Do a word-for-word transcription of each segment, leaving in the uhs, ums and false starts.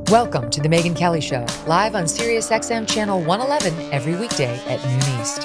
Welcome to The Megyn Kelly Show, live on Sirius X M Channel one eleven every weekday at noon East.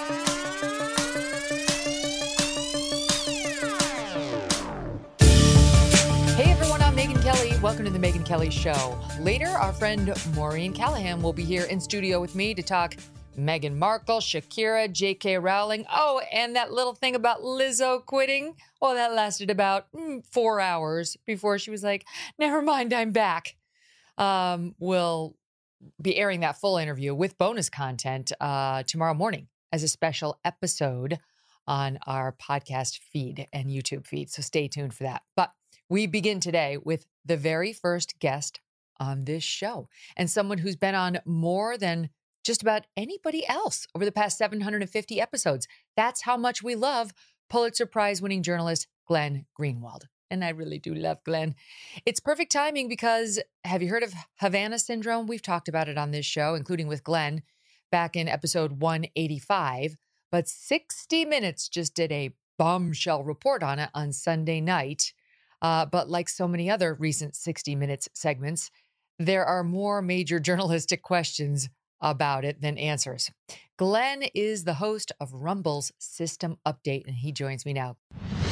Hey everyone, I'm Megyn Kelly. Welcome to The Megyn Kelly Show. Later, our friend Maureen Callahan will be here in studio with me to talk Meghan Markle, Shakira, J K Rowling. Oh, and that little thing about Lizzo quitting. Well, that lasted about mm, four hours before she was like, never mind, I'm back. Um, we'll be airing that full interview with bonus content uh, tomorrow morning as a special episode on our podcast feed and YouTube feed. So stay tuned for that. But we begin today with the very first guest on this show and someone who's been on more than just about anybody else over the past seven hundred fifty episodes. That's how much we love Pulitzer Prize winning journalist Glenn Greenwald. And I really do love Glenn. It's perfect timing because have you heard of Havana syndrome? We've talked about it on this show, including with Glenn back in episode one eighty-five. But sixty minutes just did a bombshell report on it on Sunday night. Uh, but like so many other recent sixty minutes segments, there are more major journalistic questions about it than answers. Glenn is the host of Rumble's System Update, and he joins me now.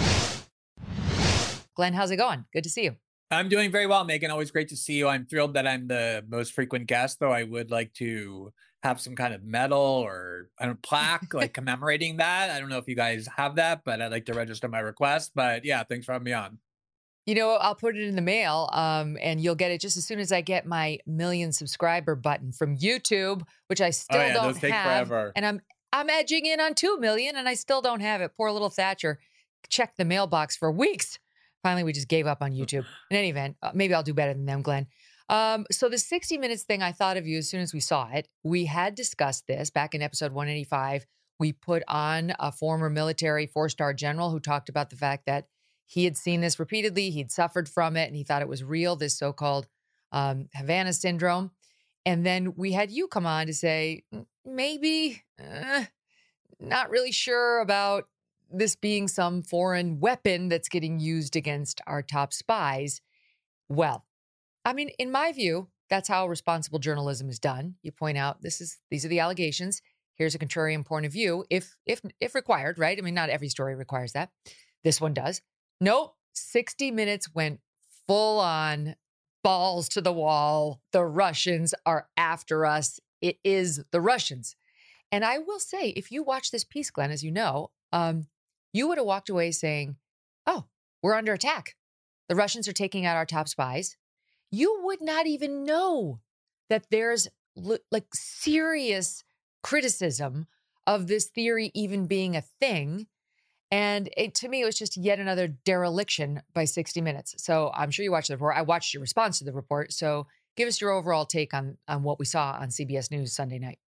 Glenn, how's it going? Good to see you. I'm doing very well, Megyn. Always great to see you. I'm thrilled that I'm the most frequent guest, though I would like to have some kind of medal or I don't plaque like commemorating that. I don't know if you guys have that, but I'd like to register my request. But yeah, thanks for having me on. You know, I'll put it in the mail um, and you'll get it just as soon as I get my million subscriber button from YouTube, which I still oh, yeah, don't those take have. Forever. And I'm I'm edging in on two million and I still don't have it. Poor little Thatcher checked the mailbox for weeks. Finally, we just gave up on YouTube. In any event, uh, maybe I'll do better than them, Glenn. Um, so the sixty minutes thing, I thought of you as soon as we saw it. We had discussed this back in episode one eighty-five. We put on a former military four-star general who talked about the fact that he had seen this repeatedly. He'd suffered from it, and he thought it was real, this so-called um, Havana syndrome. And then we had you come on to say, maybe, uh, not really sure about this being some foreign weapon that's getting used against our top spies. Well, I mean, in my view, that's how responsible journalism is done. You point out this is these are the allegations. Here's a contrarian point of view, if if if required, right? I mean, not every story requires that. This one does. Nope. sixty minutes went full on balls to the wall. The Russians are after us. It is the Russians. And I will say, if you watch this piece, Glenn, as you know, um, you would have walked away saying, oh, we're under attack. The Russians are taking out our top spies. You would not even know that there's l- like serious criticism of this theory even being a thing. And it, to me, it was just yet another dereliction by sixty minutes. So I'm sure you watched the report. I watched your response to the report. So give us your overall take on, on what we saw on C B S News Sunday night.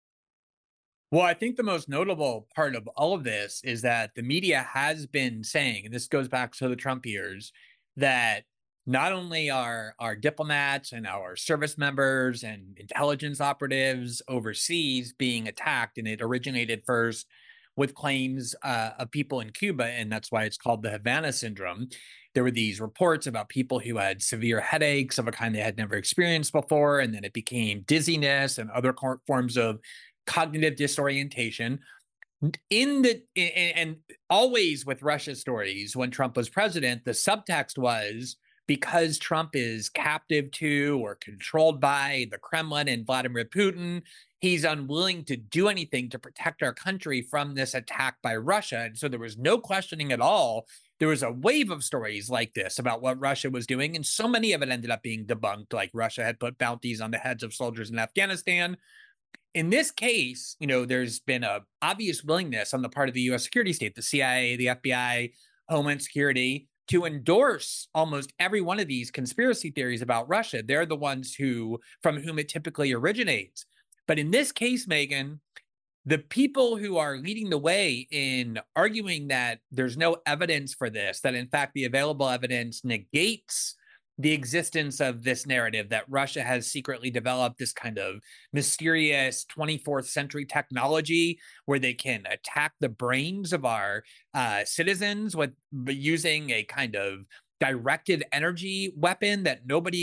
Well, I think the most notable part of all of this is that the media has been saying, and this goes back to the Trump years, that not only are our diplomats and our service members and intelligence operatives overseas being attacked, and it originated first with claims uh, of people in Cuba, and that's why it's called the Havana syndrome. There were these reports about people who had severe headaches of a kind they had never experienced before, and then it became dizziness and other forms of cognitive disorientation. In the and always with Russia stories, when Trump was president, the subtext was because Trump is captive to or controlled by the Kremlin and Vladimir Putin, he's unwilling to do anything to protect our country from this attack by Russia. And so there was no questioning at all. There was a wave of stories like this about what Russia was doing, and so many of it ended up being debunked, like Russia had put bounties on the heads of soldiers in Afghanistan. In this case, you know, there's been a obvious willingness on the part of the U S security state, the C I A, the F B I, Homeland Security, to endorse almost every one of these conspiracy theories about Russia. They're the ones who, from whom it typically originates. But in this case, Megyn, the people who are leading the way in arguing that there's no evidence for this, that in fact the available evidence negates the existence of this narrative that Russia has secretly developed this kind of mysterious twenty-fourth century technology where they can attack the brains of our uh, citizens with using a kind of directed energy weapon that nobody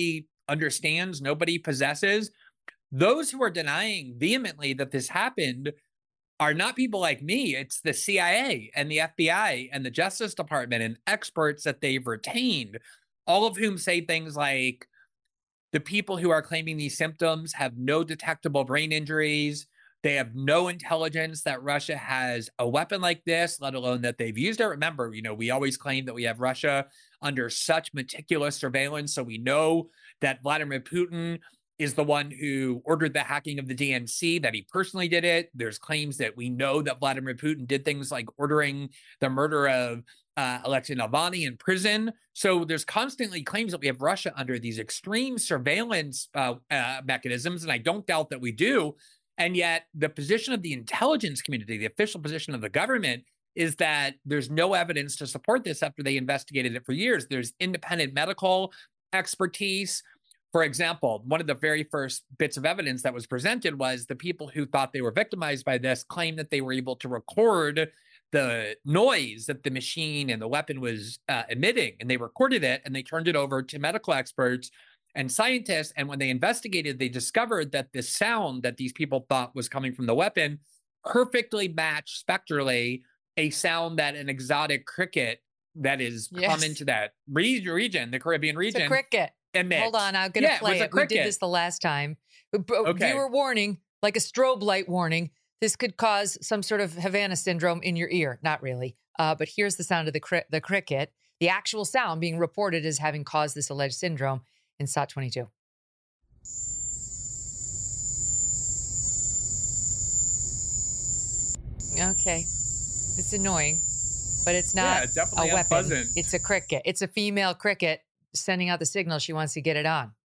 understands, nobody possesses. Those who are denying vehemently that this happened are not people like me. It's the C I A and the F B I and the Justice Department and experts that they've retained, all of whom say things like the people who are claiming these symptoms have no detectable brain injuries. They have no intelligence that Russia has a weapon like this, let alone that they've used it. Remember, you know, we always claim that we have Russia under such meticulous surveillance. So we know that Vladimir Putin is the one who ordered the hacking of the D N C, that he personally did it. There's claims that we know that Vladimir Putin did things like ordering the murder of uh, Alexei Navalny in prison. So there's constantly claims that we have Russia under these extreme surveillance uh, uh, mechanisms, and I don't doubt that we do. And yet the position of the intelligence community, the official position of the government, is that there's no evidence to support this after they investigated it for years. There's independent medical expertise. For example, one of the very first bits of evidence that was presented was the people who thought they were victimized by this claimed that they were able to record the noise that the machine and the weapon was uh, emitting, and they recorded it and they turned it over to medical experts and scientists. And when they investigated, they discovered that the sound that these people thought was coming from the weapon perfectly matched spectrally a sound that an exotic cricket that is Yes. common to that re- region, the Caribbean It's region. a cricket. Emits. Hold on, I'm gonna Yeah, play it. Was a it. We did cricket. this the last time. B- b- Okay. Viewer warning, like a strobe light warning. This could cause some sort of Havana syndrome in your ear. Not really, uh, but here's the sound of the cri- the cricket. The actual sound being reported as having caused this alleged syndrome in S A T twenty-two. Okay, it's annoying, but it's not Yeah, definitely a weapon. unpleasant. It's a cricket. It's a female cricket sending out the signal she wants to get it on.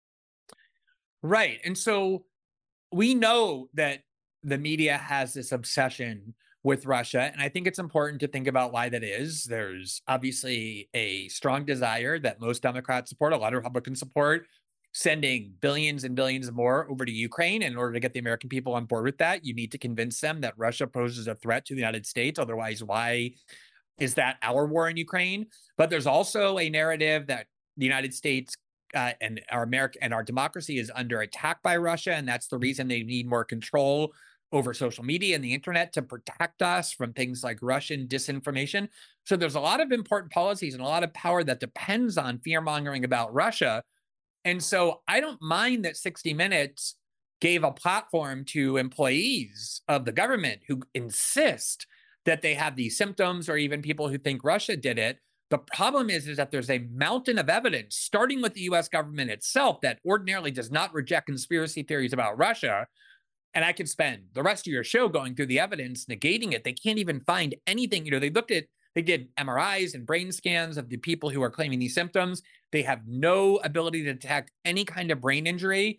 Right. And so we know that the media has this obsession with Russia. And I think it's important to think about why that is. There's obviously a strong desire that most Democrats support, a lot of Republicans support, sending billions and billions more over to Ukraine. In order to get the American people on board with that, you need to convince them that Russia poses a threat to the United States. Otherwise, why is that our war in Ukraine? But there's also a narrative that the United States uh, and our America and our democracy is under attack by Russia, and that's the reason they need more control over social media and the internet to protect us from things like Russian disinformation. So there's a lot of important policies and a lot of power that depends on fear mongering about Russia. And so I don't mind that sixty minutes gave a platform to employees of the government who insist that they have these symptoms, or even people who think Russia did it. The problem is, is that there's a mountain of evidence, starting with the U S government itself, that ordinarily does not reject conspiracy theories about Russia. And I could spend the rest of your show going through the evidence, negating it. They can't even find anything. You know, they looked at, they did M R Is and brain scans of the people who are claiming these symptoms. They have no ability to detect any kind of brain injury.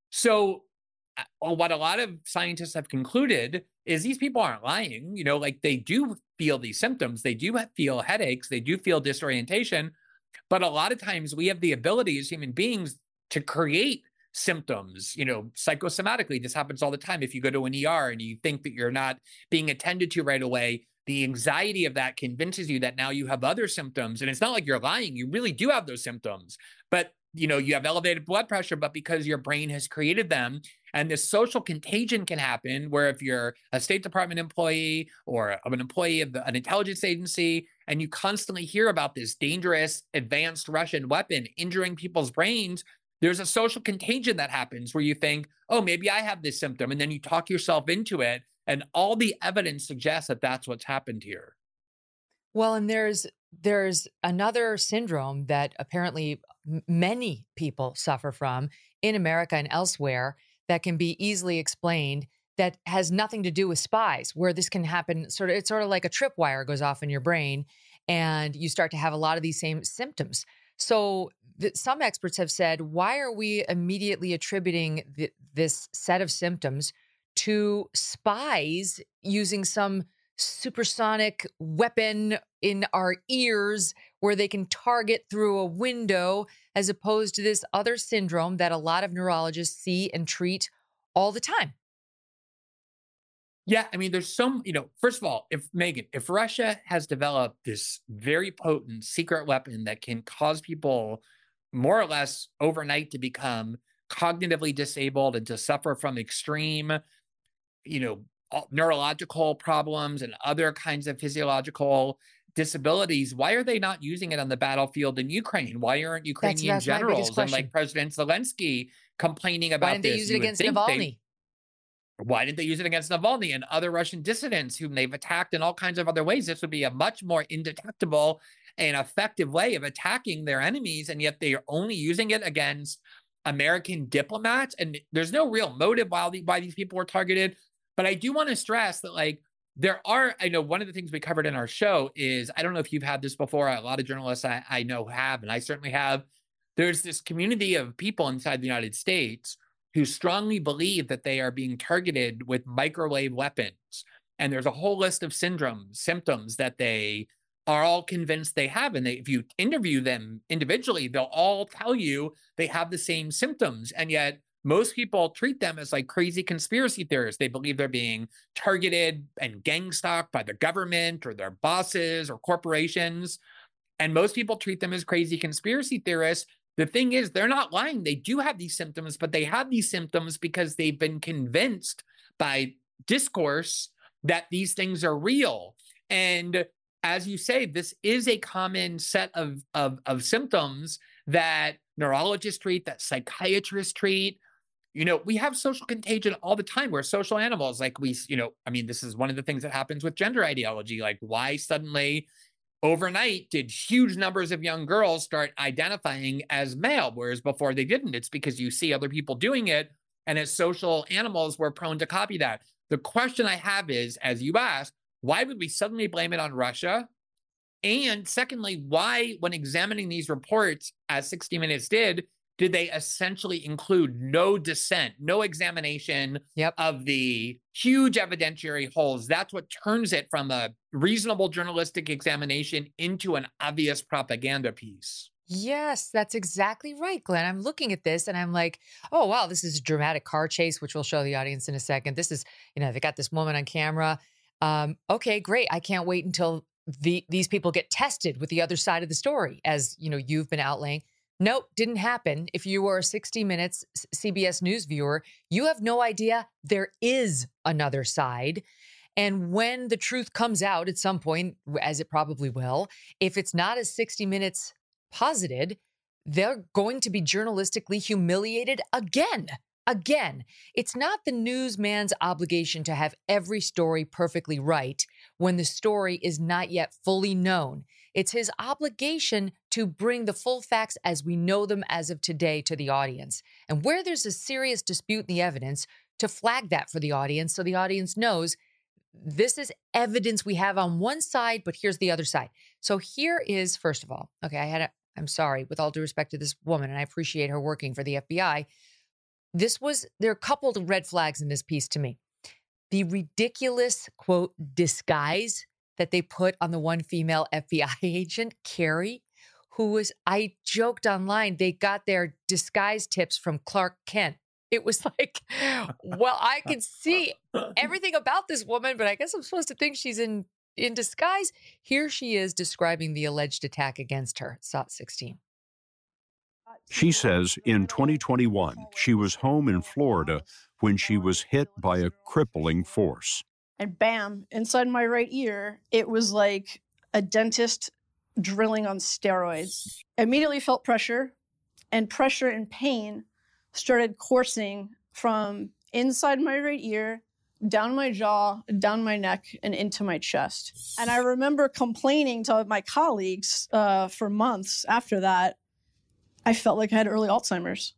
So uh, what a lot of scientists have concluded is these people aren't lying. You know, like they do feel these symptoms. They do feel headaches. They do feel disorientation. But a lot of times we have the ability as human beings to create symptoms, you know, psychosomatically. This happens all the time. If you go to an E R and you think that you're not being attended to right away, the anxiety of that convinces you that now you have other symptoms. And it's not like you're lying. You really do have those symptoms. But, you know, you have elevated blood pressure, but because your brain has created them. And this social contagion can happen where if you're a State Department employee or an employee of the, an intelligence agency, and you constantly hear about this dangerous advanced Russian weapon injuring people's brains, there's a social contagion that happens where you think, oh, maybe I have this symptom. And then you talk yourself into it. And all the evidence suggests that that's what's happened here. Well, and there's there's another syndrome that apparently m- many people suffer from in America and elsewhere that can be easily explained, that has nothing to do with spies, where this can happen sort of, it's sort of like a tripwire goes off in your brain and you start to have a lot of these same symptoms. So th- some experts have said, why are we immediately attributing th- this set of symptoms to spies using some supersonic weapon in our ears where they can target through a window, as opposed to this other syndrome that a lot of neurologists see and treat all the time? Yeah, I mean, there's some, you know, first of all, if Megan, if Russia has developed this very potent secret weapon that can cause people more or less overnight to become cognitively disabled and to suffer from extreme, you know, all- neurological problems and other kinds of physiological disabilities. Why are they not using it on the battlefield in Ukraine? Why aren't That's Ukrainian that's my biggest generals and like question. President Zelensky complaining Why about didn't they this? use it You would against think they Navalny? why didn't they use it against Navalny and other Russian dissidents whom they've attacked in all kinds of other ways? This would be a much more indetectable and effective way of attacking their enemies, and yet they are only using it against American diplomats. And there's no real motive why, the, why these people were targeted. But I do want to stress that, like, there are, I know one of the things we covered in our show is, I don't know if you've had this before, a lot of journalists I, I know have, and I certainly have. There's this community of people inside the United States who strongly believe that they are being targeted with microwave weapons. And there's a whole list of syndromes, symptoms that they are all convinced they have. And they, if you interview them individually, they'll all tell you they have the same symptoms. And yet most people treat them as like crazy conspiracy theorists. They believe they're being targeted and gang stalked by the government or their bosses or corporations. And most people treat them as crazy conspiracy theorists. The thing is, they're not lying. They do have these symptoms, but they have these symptoms because they've been convinced by discourse that these things are real. And as you say, this is a common set of, of, of symptoms that neurologists treat, that psychiatrists treat. You know, we have social contagion all the time. We're social animals. Like we, you know, I mean, this is one of the things that happens with gender ideology. Like, why suddenly overnight did huge numbers of young girls start identifying as male, whereas before they didn't? It's because you see other people doing it, and as social animals, we're prone to copy that. The question I have is, as you asked, why would we suddenly blame it on Russia? And secondly, why, when examining these reports, as sixty minutes did, did they essentially include no dissent, no examination Yep. of the huge evidentiary holes? That's what turns it from a reasonable journalistic examination into an obvious propaganda piece. Yes, that's exactly right, Glenn. I'm looking at this and I'm like, oh, wow, this is a dramatic car chase, which we'll show the audience in a second. This is, you know, they got this woman on camera. Um, okay, great. I can't wait until the these people get tested with the other side of the story, as you know, you've been outlaying. Nope, didn't happen. If you were a sixty minutes C B S News viewer, you have no idea there is another side. And when the truth comes out at some point, as it probably will, if it's not as sixty minutes posited, they're going to be journalistically humiliated again. Again, it's not the newsman's obligation to have every story perfectly right when the story is not yet fully known. It's his obligation to bring the full facts as we know them as of today to the audience. And where there's a serious dispute in the evidence, to flag that for the audience so the audience knows this is evidence we have on one side, but here's the other side. So here is, first of all, okay, I had a, I'm sorry, with all due respect to this woman, and I appreciate her working for the F B I. This was, there are a couple of red flags in this piece to me. The ridiculous, quote, disguise that they put on the one female F B I agent, Carrie, who was, I joked online, they got their disguise tips from Clark Kent. It was like, well, I can see everything about this woman, but I guess I'm supposed to think she's in, in disguise. Here she is describing the alleged attack against her. S O T sixteen. She says in twenty twenty-one, she was home in Florida when she was hit by a crippling force. And bam, inside my right ear, it was like a dentist drilling on steroids. Immediately felt pressure, and pressure and pain started coursing from inside my right ear, down my jaw, down my neck, and into my chest. And I remember complaining to my colleagues uh, for months after that. I felt like I had early Alzheimer's.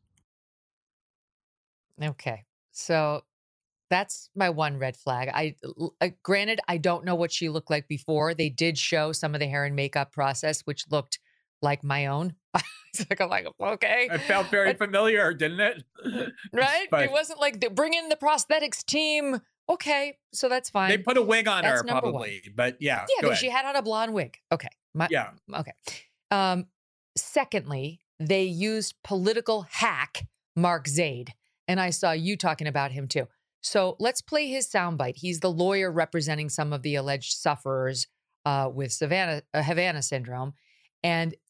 Okay. So that's my one red flag. I, uh, granted, I don't know what she looked like before. They did show some of the hair and makeup process, which looked like my own. It's like, I'm like, okay. It felt very But- familiar, didn't it? Right? But It wasn't like the, bring in the prosthetics team. Okay. So that's fine. they put a wig on That's her, number probably. But yeah, yeah, go because ahead. she had on a blonde wig. Okay. My, Yeah. Okay. Um, secondly, they used political hack Mark Zaid. And I saw you talking about him too. So let's play his soundbite. He's the lawyer representing some of the alleged sufferers uh, with Savannah, uh, Havana syndrome. And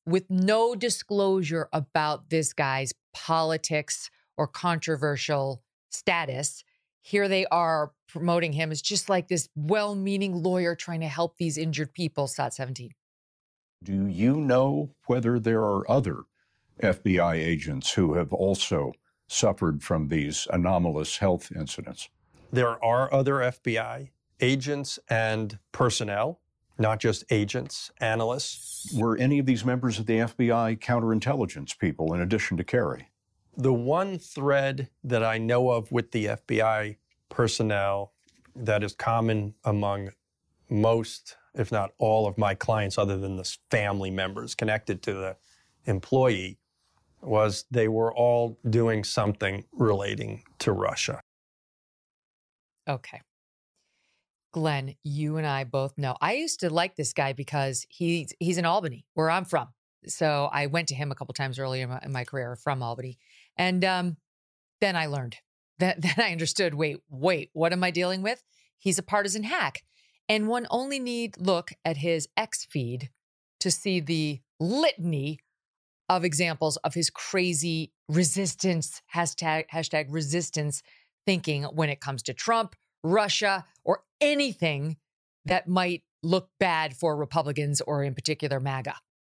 with no disclosure about this guy's politics or controversial status. Here they are promoting him as just like this well-meaning lawyer trying to help these injured people, S O T seventeen. Do you know whether there are other F B I agents who have also suffered from these anomalous health incidents? There are other F B I agents and personnel, not just agents, analysts. Were any of these members of the F B I counterintelligence people in addition to Kerry? The one thread that I know of with the F B I personnel that is common among most, if not all, of my clients, other than the family members connected to the employee, was they were all doing something relating to Russia. Okay. Glenn, you and I both know. I used to like this guy because he's he's in Albany, where I'm from. So I went to him a couple times earlier in my, in my career from Albany. And um, then I learned, that, then I understood, wait, wait, what am I dealing with? He's a partisan hack. And one only need look at his X feed to see the litany of examples of his crazy resistance, hashtag, hashtag resistance thinking when it comes to Trump, Russia, or anything that might look bad for Republicans or in particular MAGA.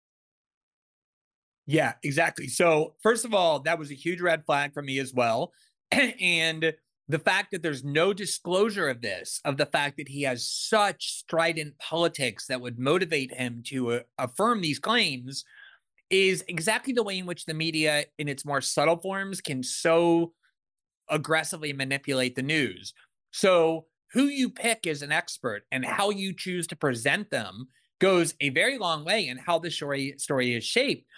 Yeah, exactly. So first of all, that was a huge red flag for me as well. And the fact that there's no disclosure of this, of the fact that he has such strident politics that would motivate him to uh, affirm these claims, is exactly the way in which the media in its more subtle forms can so aggressively manipulate the news. So who you pick as an expert and how you choose to present them goes a very long way in how the story story is shaped.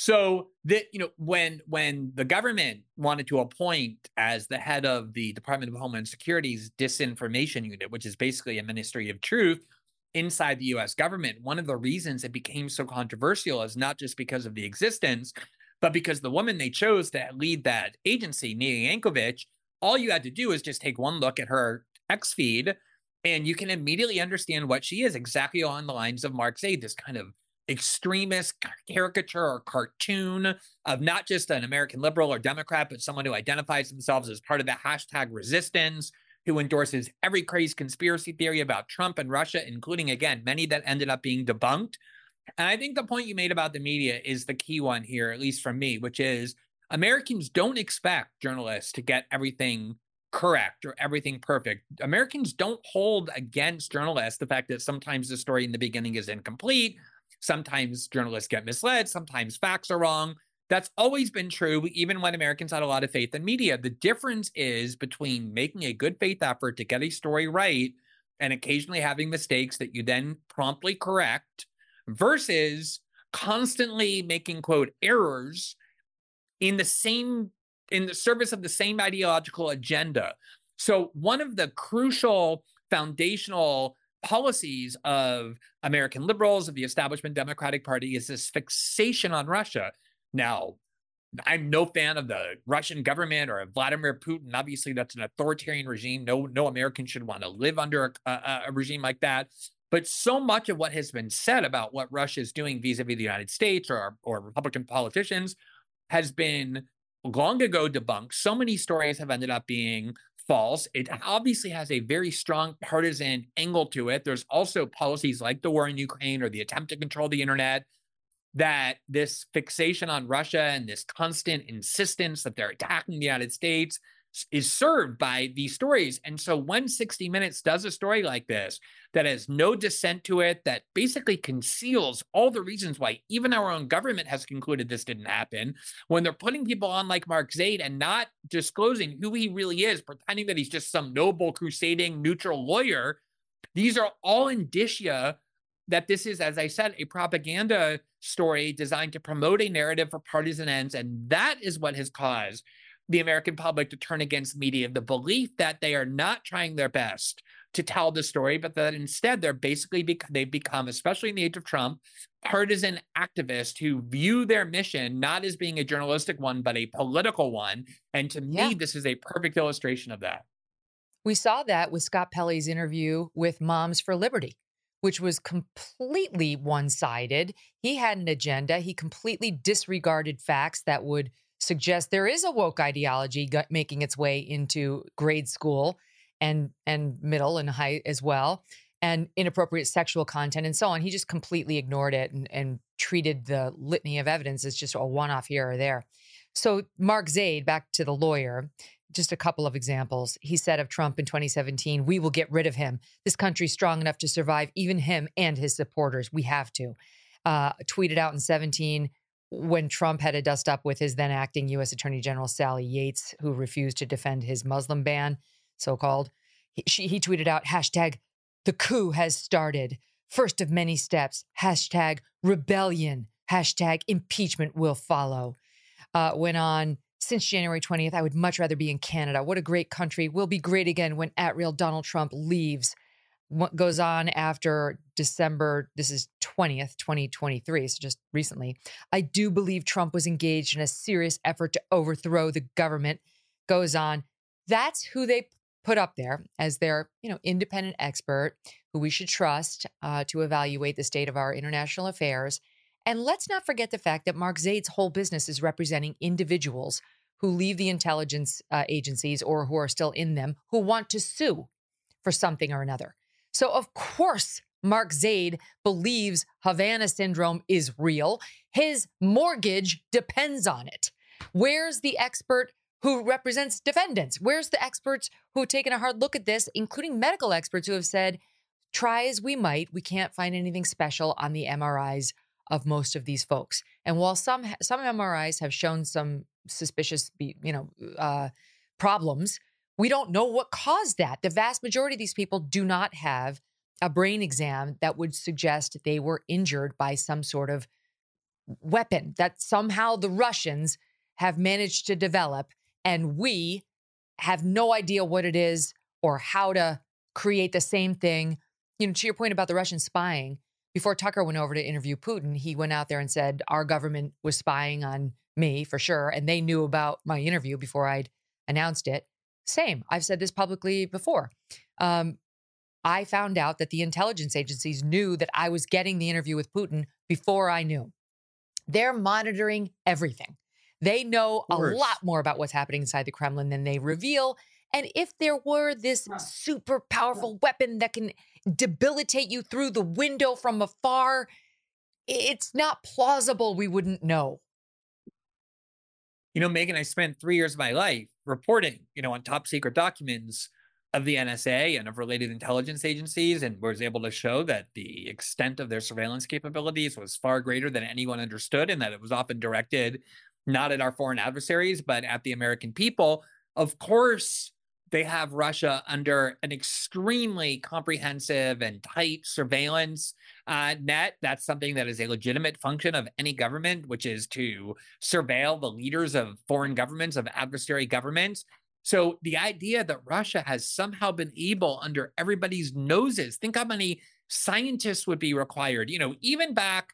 So that, you know, when when the government wanted to appoint as the head of the Department of Homeland Security's disinformation unit, which is basically a ministry of truth inside the U S government, one of the reasons it became so controversial is not just because of the existence, but because the woman they chose to lead that agency, Nia Yankovich, all you had to do is just take one look at her X feed, and you can immediately understand what she is, exactly along the lines of Mark Zaid, this kind of extremist caricature or cartoon of not just an American liberal or Democrat, but someone who identifies themselves as part of the hashtag resistance, who endorses every crazy conspiracy theory about Trump and Russia, including, again, many that ended up being debunked. And I think the point you made about the media is the key one here, at least from me, which is Americans don't expect journalists to get everything correct or everything perfect. Americans don't hold against journalists the fact that sometimes the story in the beginning is incomplete. Sometimes journalists get misled. Sometimes facts are wrong. That's always been true, even when Americans had a lot of faith in media. The difference is between making a good faith effort to get a story right and occasionally having mistakes that you then promptly correct versus constantly making, quote, errors in the same, in the service of the same ideological agenda. So one of the crucial foundational policies of American liberals, of the establishment Democratic Party, is this fixation on Russia. Now, I'm no fan of the Russian government or Vladimir Putin. Obviously, that's an authoritarian regime. No, no American should want to live under a, a, a regime like that. But so much of what has been said about what Russia is doing vis-a-vis the United States or, or Republican politicians has been long ago debunked. So many stories have ended up being false. It obviously has a very strong partisan angle to it. There's also policies like the war in Ukraine or the attempt to control the internet, that this fixation on Russia and this constant insistence that they're attacking the United States is served by these stories. And so when sixty minutes does a story like this, that has no dissent to it, that basically conceals all the reasons why even our own government has concluded this didn't happen, when they're putting people on like Mark Zaid and not disclosing who he really is, pretending that he's just some noble, crusading, neutral lawyer, these are all indicia that this is, as I said, a propaganda story designed to promote a narrative for partisan ends. And that is what has caused the American public to turn against media, the belief that they are not trying their best to tell the story, but that instead they're basically, bec- they've become, especially in the age of Trump, partisan activists who view their mission not as being a journalistic one, but a political one. And to Yeah. me, this is a perfect illustration of that. We saw that with Scott Pelley's interview with Moms for Liberty, which was completely one-sided. He had an agenda. He completely disregarded facts that would suggest there is a woke ideology go- making its way into grade school and and middle and high as well, and inappropriate sexual content and so on. He just completely ignored it and, and treated the litany of evidence as just a one-off here or there. So Mark Zaid, back to the lawyer, just a couple of examples. He said of Trump in twenty seventeen, "We will get rid of him. This country's strong enough to survive even him and his supporters. We have to." Uh, tweeted out in seventeen, when Trump had to dust up with his then acting U S Attorney General Sally Yates, who refused to defend his Muslim ban, so-called. He, she, he tweeted out, hashtag, "The coup has started. First of many steps. Hashtag rebellion. Hashtag impeachment will follow." Uh, went on, "Since January twentieth, I would much rather be in Canada. What a great country. We'll be great again when at real Donald Trump leaves." What goes on after December, this is twentieth, twenty twenty-three, so just recently. "I do believe Trump was engaged in a serious effort to overthrow the government." Goes on. That's who they put up there as their, you know, independent expert who we should trust uh, to evaluate the state of our international affairs. And let's not forget the fact that Mark Zaid's whole business is representing individuals who leave the intelligence uh, agencies or who are still in them who want to sue for something or another. So, of course, Mark Zaid believes Havana syndrome is real. His mortgage depends on it. Where's the expert who represents defendants? Where's the experts who have taken a hard look at this, including medical experts who have said, try as we might, we can't find anything special on the M R Is of most of these folks. And while some some M R Is have shown some suspicious, you know, uh, problems, we don't know what caused that. The vast majority of these people do not have a brain exam that would suggest they were injured by some sort of weapon that somehow the Russians have managed to develop, and we have no idea what it is or how to create the same thing. You know, to your point about the Russian spying, before Tucker went over to interview Putin, he went out there and said, our government was spying on me for sure, and they knew about my interview before I'd announced it. Same. I've said this publicly before. Um, I found out that the intelligence agencies knew that I was getting the interview with Putin before I knew. They're monitoring everything. They know a lot more about what's happening inside the Kremlin than they reveal. And if there were this super powerful weapon that can debilitate you through the window from afar, it's not plausible we wouldn't know. You know, Megyn, I spent three years of my life reporting, you know, on top secret documents of the N S A and of related intelligence agencies, and was able to show that the extent of their surveillance capabilities was far greater than anyone understood, and that it was often directed not at our foreign adversaries, but at the American people. Of course, they have Russia under an extremely comprehensive and tight surveillance uh, net. That's something that is a legitimate function of any government, which is to surveil the leaders of foreign governments, of adversary governments. So the idea that Russia has somehow been able, under everybody's noses, think how many scientists would be required. You know, even back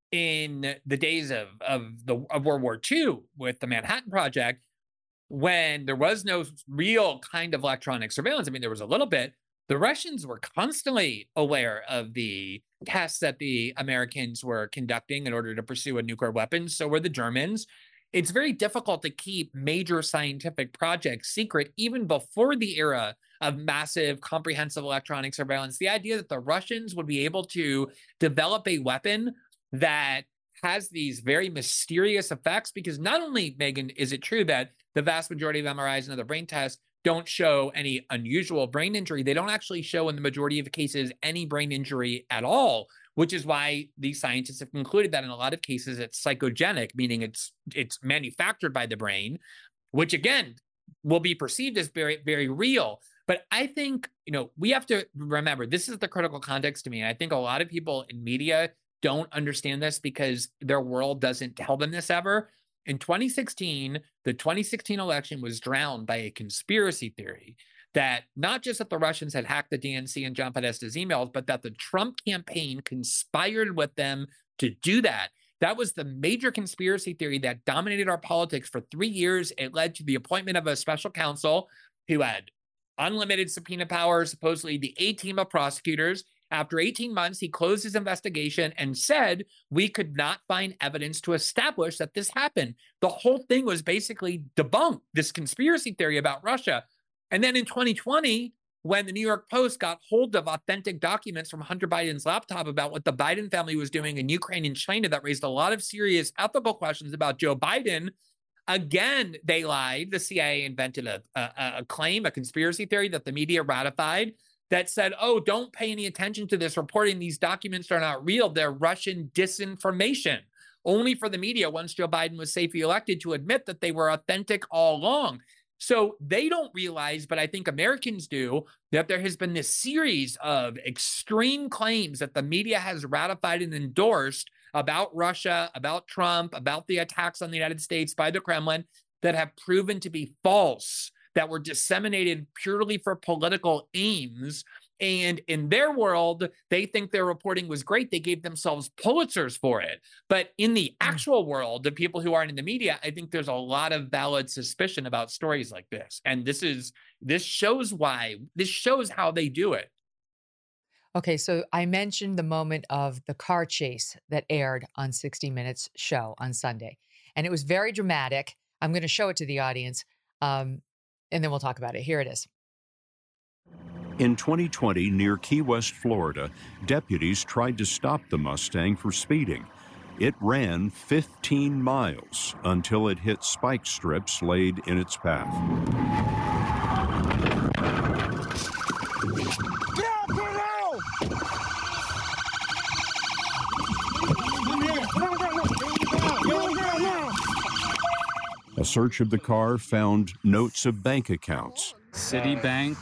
in the days of, of, the, of World War Two with the Manhattan Project, when there was no real kind of electronic surveillance, I mean, there was a little bit, the Russians were constantly aware of the tests that the Americans were conducting in order to pursue a nuclear weapon. So were the Germans. It's very difficult to keep major scientific projects secret, even before the era of massive, comprehensive electronic surveillance. The idea that the Russians would be able to develop a weapon that has these very mysterious effects, because not only, Megyn, is it true that the vast majority of M R Is and other brain tests don't show any unusual brain injury, they don't actually show in the majority of cases any brain injury at all, which is why these scientists have concluded that in a lot of cases it's psychogenic, meaning it's it's manufactured by the brain, which again will be perceived as very, very real. But I think, you know, we have to remember, this is the critical context to me. I think a lot of people in media don't understand this because their world doesn't tell them this ever. In twenty sixteen, the twenty sixteen election was drowned by a conspiracy theory that not just that the Russians had hacked the D N C and John Podesta's emails, but that the Trump campaign conspired with them to do that. That was the major conspiracy theory that dominated our politics for three years. It led to the appointment of a special counsel who had unlimited subpoena power, supposedly the A team of prosecutors. After eighteen months, he closed his investigation and said we could not find evidence to establish that this happened. The whole thing was basically debunked, this conspiracy theory about Russia. And then in twenty twenty, when the New York Post got hold of authentic documents from Hunter Biden's laptop about what the Biden family was doing in Ukraine and China, that raised a lot of serious ethical questions about Joe Biden, again, they lied. The C I A invented a, a, a claim, a conspiracy theory that the media ratified that said, oh, don't pay any attention to this reporting. These documents are not real. They're Russian disinformation. Only for the media, once Joe Biden was safely elected, to admit that they were authentic all along. So they don't realize, but I think Americans do, that there has been this series of extreme claims that the media has ratified and endorsed about Russia, about Trump, about the attacks on the United States by the Kremlin that have proven to be false, that were disseminated purely for political aims. And in their world, they think their reporting was great. They gave themselves Pulitzers for it. But in the actual world, the people who aren't in the media, I think there's a lot of valid suspicion about stories like this. And this is this shows why, this shows how they do it. Okay, so I mentioned the moment of the car chase that aired on sixty minutes show on Sunday. And it was very dramatic. I'm going to show it to the audience, um, and then we'll talk about it. Here it is. In twenty twenty, near Key West, Florida, deputies tried to stop the Mustang for speeding. It ran fifteen miles until it hit spike strips laid in its path. A search of the car found notes of bank accounts. Citibank.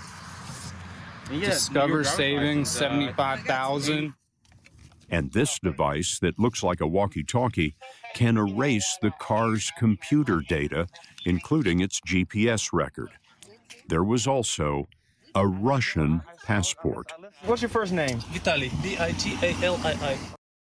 Discover Savings, seventy-five thousand. And this device that looks like a walkie-talkie can erase the car's computer data, including its G P S record. There was also a Russian passport. What's your first name? Vitaly. V I T A L I I.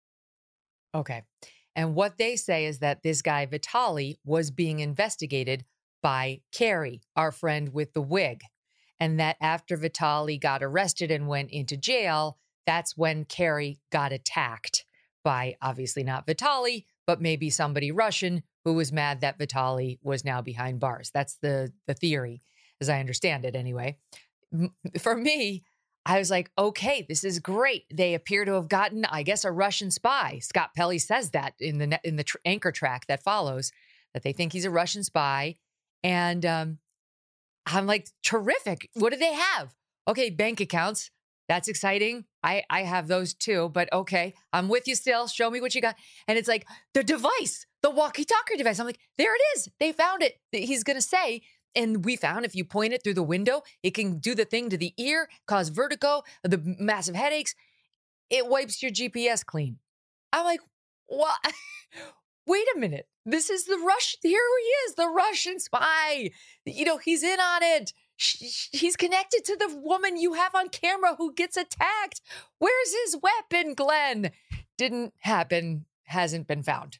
Okay. And what they say is that this guy, Vitaly, was being investigated by Carrie, our friend with the wig. And that after Vitaly got arrested and went into jail, that's when Carrie got attacked by, obviously not Vitaly, but maybe somebody Russian who was mad that Vitaly was now behind bars. That's the, the theory, as I understand it anyway. For me, I was like, okay, this is great. They appear to have gotten, I guess, a Russian spy. Scott Pelley says that in the in the tr- anchor track that follows, that they think he's a Russian spy. And um, I'm like, terrific. What do they have? Okay, bank accounts. That's exciting. I, I have those too, but okay, I'm with you still. Show me what you got. And it's like the device, the walkie-talkie device. I'm like, there it is. They found it. He's going to say, and we found if you point it through the window, it can do the thing to the ear, cause vertigo, the massive headaches. It wipes your G P S clean. I'm like, what? Wait a minute. This is the Russian. Here he is, the Russian spy. You know, he's in on it. He's connected to the woman you have on camera who gets attacked. Where's his weapon, Glenn? Didn't happen. Hasn't been found.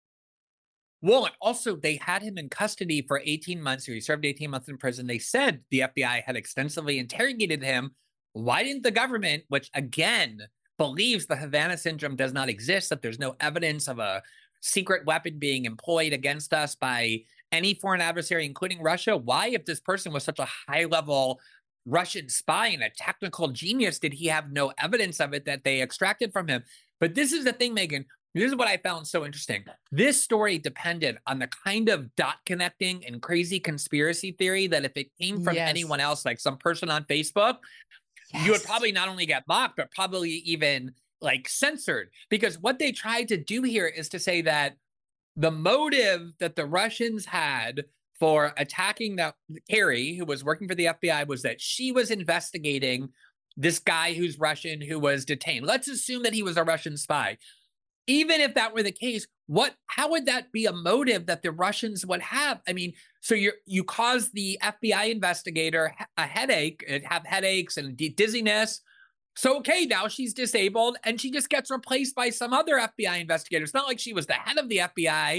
Well, also, they had him in custody for eighteen months, or he served eighteen months in prison. They said the F B I had extensively interrogated him. Why didn't the government, which again believes the Havana syndrome does not exist, that there's no evidence of a secret weapon being employed against us by any foreign adversary, including Russia? Why, if this person was such a high-level Russian spy and a technical genius, did he have no evidence of it that they extracted from him? But this is the thing, Megan. This is what I found so interesting. This story depended on the kind of dot connecting and crazy conspiracy theory that if it came from Yes. anyone else, like some person on Facebook, you would Yes. probably not only get mocked, but probably even like censored. Because what they tried to do here is to say that the motive that the Russians had for attacking that Carrie, who was working for the F B I, was that she was investigating this guy who's Russian who was detained. Let's assume that he was a Russian spy. Even if that were the case, what? How would that be a motive that the Russians would have? I mean, so you you cause the F B I investigator a headache, and have headaches and dizziness. So, okay, now she's disabled and she just gets replaced by some other F B I investigator. It's not like she was the head of the F B I.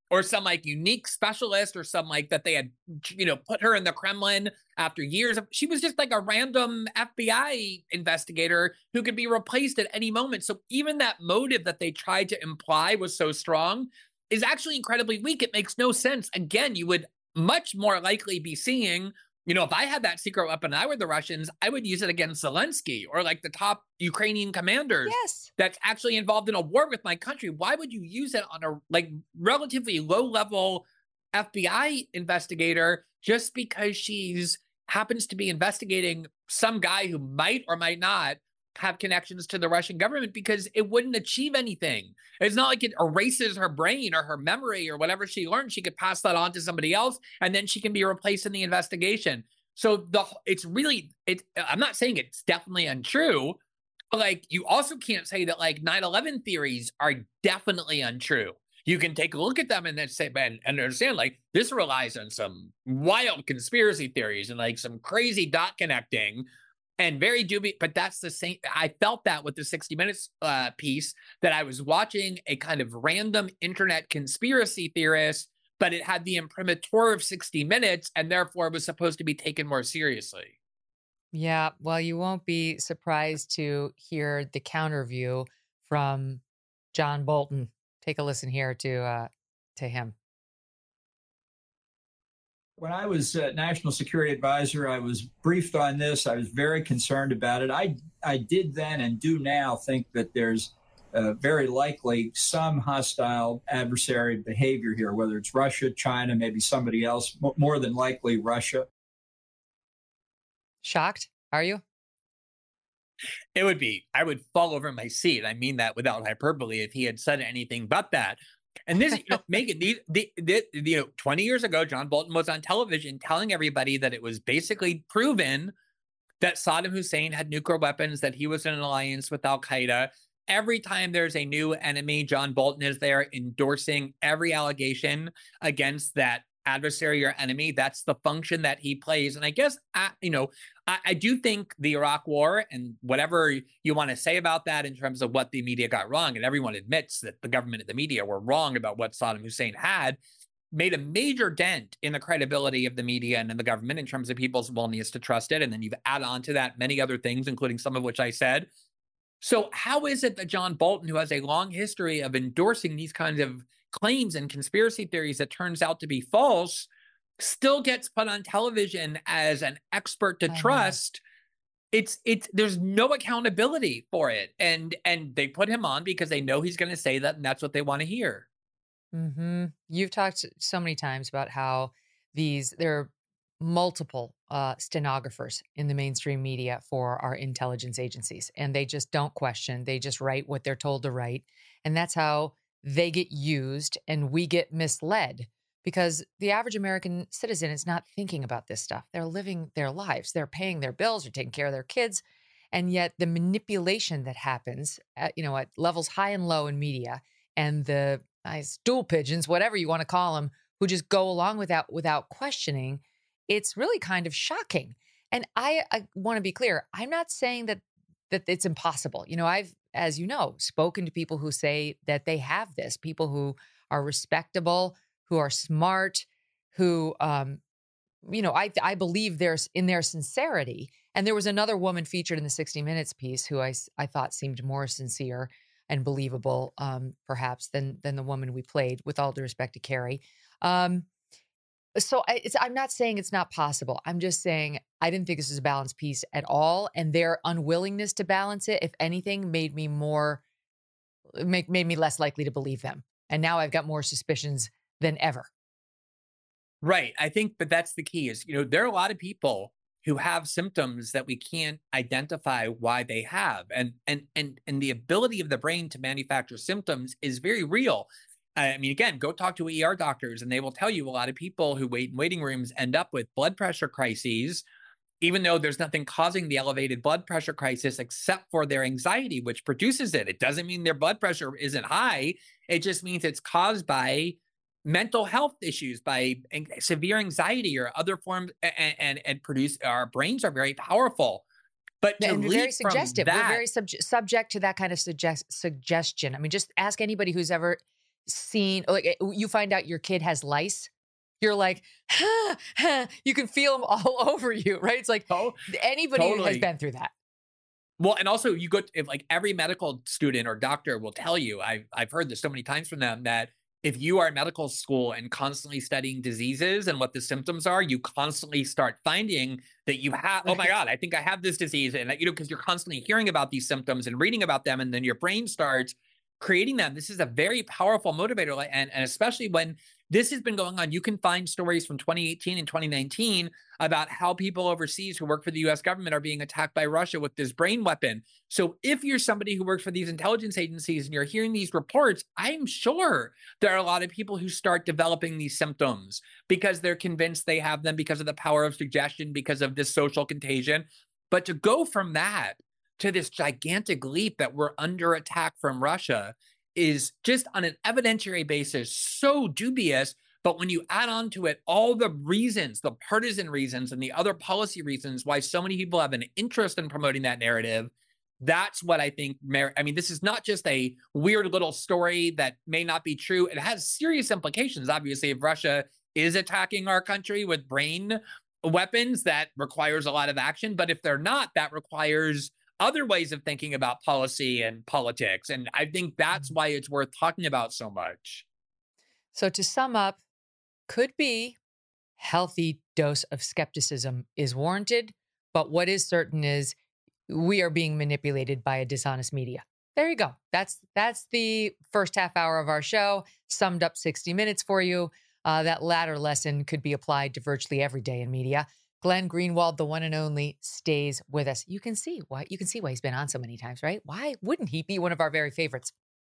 or some like unique specialist or some like that they had, you know, put her in the Kremlin after years of, she was just like a random F B I investigator who could be replaced at any moment. So even that motive that they tried to imply was so strong is actually incredibly weak. It makes no sense. Again, you would much more likely be seeing, you know, if I had that secret weapon and I were the Russians, I would use it against Zelensky or like the top Ukrainian commanders Yes. that's actually involved in a war with my country. Why would you use it on a like relatively low level F B I investigator just because she's happens to be investigating some guy who might or might not have connections to the Russian government? Because it wouldn't achieve anything. It's not like it erases her brain or her memory or whatever she learned. She could pass that on to somebody else and then she can be replaced in the investigation. So the it's really, it. I'm not saying it's definitely untrue, but like you also can't say that like nine eleven theories are definitely untrue. You can take a look at them and then say, man, and understand like this relies on some wild conspiracy theories and like some crazy dot connecting and very dubious. But that's the same. I felt that with the sixty minutes uh, piece, that I was watching a kind of random internet conspiracy theorist, but it had the imprimatur of sixty minutes and therefore was supposed to be taken more seriously. Yeah, well, you won't be surprised to hear the counter view from John Bolton. Take a listen here to uh, to him. When I was uh, National Security Advisor, I was briefed on this. I was very concerned about it. I I did then and do now think that there's uh, very likely some hostile adversary behavior here, whether it's Russia, China, maybe somebody else, m- more than likely Russia. Shocked? Are you? It would be, I would fall over my seat. I mean that without hyperbole if he had said anything but that. And this, you know, Megyn, the, the, the, you know, twenty years ago, John Bolton was on television telling everybody that it was basically proven that Saddam Hussein had nuclear weapons, that he was in an alliance with Al-Qaeda. Every time there's a new enemy, John Bolton is there endorsing every allegation against that adversary or enemy. That's the function that he plays. And I guess, I, you know, I, I do think the Iraq War and whatever you want to say about that in terms of what the media got wrong, and everyone admits that the government and the media were wrong about what Saddam Hussein had, made a major dent in the credibility of the media and in the government in terms of people's willingness to trust it. And then you've added on to that many other things, including some of which I said. So how is it that John Bolton, who has a long history of endorsing these kinds of claims and conspiracy theories that turns out to be false, still gets put on television as an expert to I know. trust? It's it's there's no accountability for it, and and they put him on because they know he's going to say that, and that's what they want to hear. Mm-hmm. You've talked so many times about how these there are multiple uh, stenographers in the mainstream media for our intelligence agencies, and they just don't question. They just write what they're told to write, and that's how they get used, and we get misled because the average American citizen is not thinking about this stuff. They're living their lives. They're paying their bills. They're taking care of their kids. And yet the manipulation that happens at, you know, at levels high and low in media, and the uh, stool pigeons, whatever you want to call them, who just go along without without questioning, it's really kind of shocking. And I, I want to be clear. I'm not saying that that it's impossible. You know, I've, as you know, spoken to people who say that they have this, people who are respectable, who are smart, who, um, you know, I I believe there's in their sincerity. And there was another woman featured in the sixty minutes piece who I, I thought seemed more sincere and believable, um, perhaps, than than the woman we played, with all due respect to Carrie. Um, so I, it's, I'm not saying it's not possible. I'm just saying I didn't think this was a balanced piece at all. And their unwillingness to balance it, if anything, made me more, make, made me less likely to believe them. And now I've got more suspicions than ever. Right. I think, but that's the key is, you know, there are a lot of people who have symptoms that we can't identify why they have. And, and, and, and the ability of the brain to manufacture symptoms is very real. I mean, again, go talk to E R doctors and they will tell you a lot of people who wait in waiting rooms end up with blood pressure crises, even though there's nothing causing the elevated blood pressure crisis except for their anxiety, which produces it. It doesn't mean their blood pressure isn't high. It just means it's caused by mental health issues, by severe anxiety or other forms, and, and, and produce, our brains are very powerful. But to and we're very from suggestive. that, We're very sub- subject to that kind of suggest- suggestion. I mean, just ask anybody who's ever seen, like eh, you find out your kid has lice, you're like, ha, ha, you can feel them all over you, right? It's like Oh, anybody has totally. been through that. Well, and also you go, if like every medical student or doctor will tell you, I've, I've heard this so many times from them, that if you are in medical school and constantly studying diseases and what the symptoms are, you constantly start finding that you have, oh my God, I think I have this disease. And that, you know, because you're constantly hearing about these symptoms and reading about them, and then your brain starts creating them. This is a very powerful motivator. like- And, and especially when this has been going on, you can find stories from twenty eighteen and twenty nineteen about how people overseas who work for the U S government are being attacked by Russia with this brain weapon. So if you're somebody who works for these intelligence agencies and you're hearing these reports, I'm sure there are a lot of people who start developing these symptoms because they're convinced they have them because of the power of suggestion, because of this social contagion. But to go from that to this gigantic leap that we're under attack from Russia is just on an evidentiary basis so dubious. But when you add on to it all the reasons, the partisan reasons and the other policy reasons why so many people have an interest in promoting that narrative, that's what I think. I mean, this is not just a weird little story that may not be true. It has serious implications. Obviously, if Russia is attacking our country with brain weapons, that requires a lot of action. But if they're not, that requires other ways of thinking about policy and politics. And I think that's why it's worth talking about so much. So to sum up, could be healthy dose of skepticism is warranted, but what is certain is we are being manipulated by a dishonest media. There you go. That's that's the first half hour of our show, summed up sixty minutes for you. Uh, that latter lesson could be applied to virtually every day in media. Glenn Greenwald, the one and only, stays with us. You can see why you can see why he's been on so many times, right? Why wouldn't he be one of our very favorites?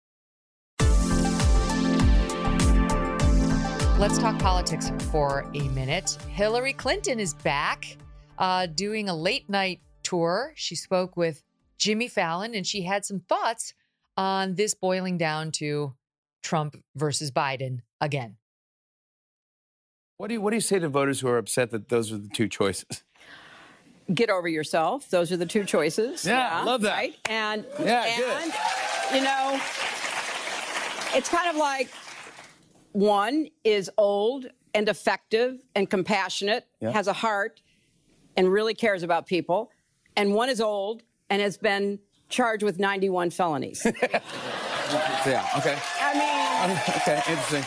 Let's talk politics for a minute. Hillary Clinton is back uh, doing a late night tour. She spoke with Jimmy Fallon and she had some thoughts on this boiling down to Trump versus Biden again. What do you what do you say to voters who are upset that those are the two choices? Get over yourself. Those are the two choices. Yeah, I love that. Right? And, Yeah, and you know, it's kind of like one is old and effective and compassionate, Yeah. has a heart and really cares about people. And one is old and has been charged with ninety-one felonies. Yeah, okay. I mean, Okay, interesting.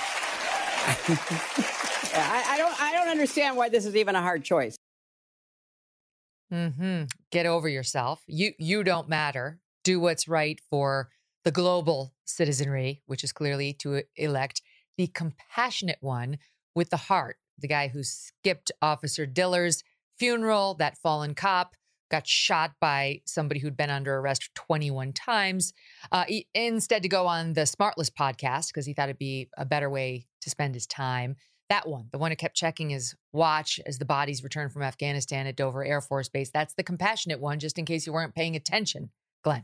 I, I don't I don't understand why this is even a hard choice. Mm-hmm. Get over yourself. You you don't matter. Do what's right for the global citizenry, which is clearly to elect the compassionate one with the heart. The guy who skipped Officer Diller's funeral, that fallen cop, got shot by somebody who'd been under arrest twenty-one times, uh, he, instead to go on the Smartless podcast because he thought it'd be a better way to spend his time. That one, the one who kept checking his watch as the bodies returned from Afghanistan at Dover Air Force Base. That's the compassionate one, just in case you weren't paying attention. Glenn.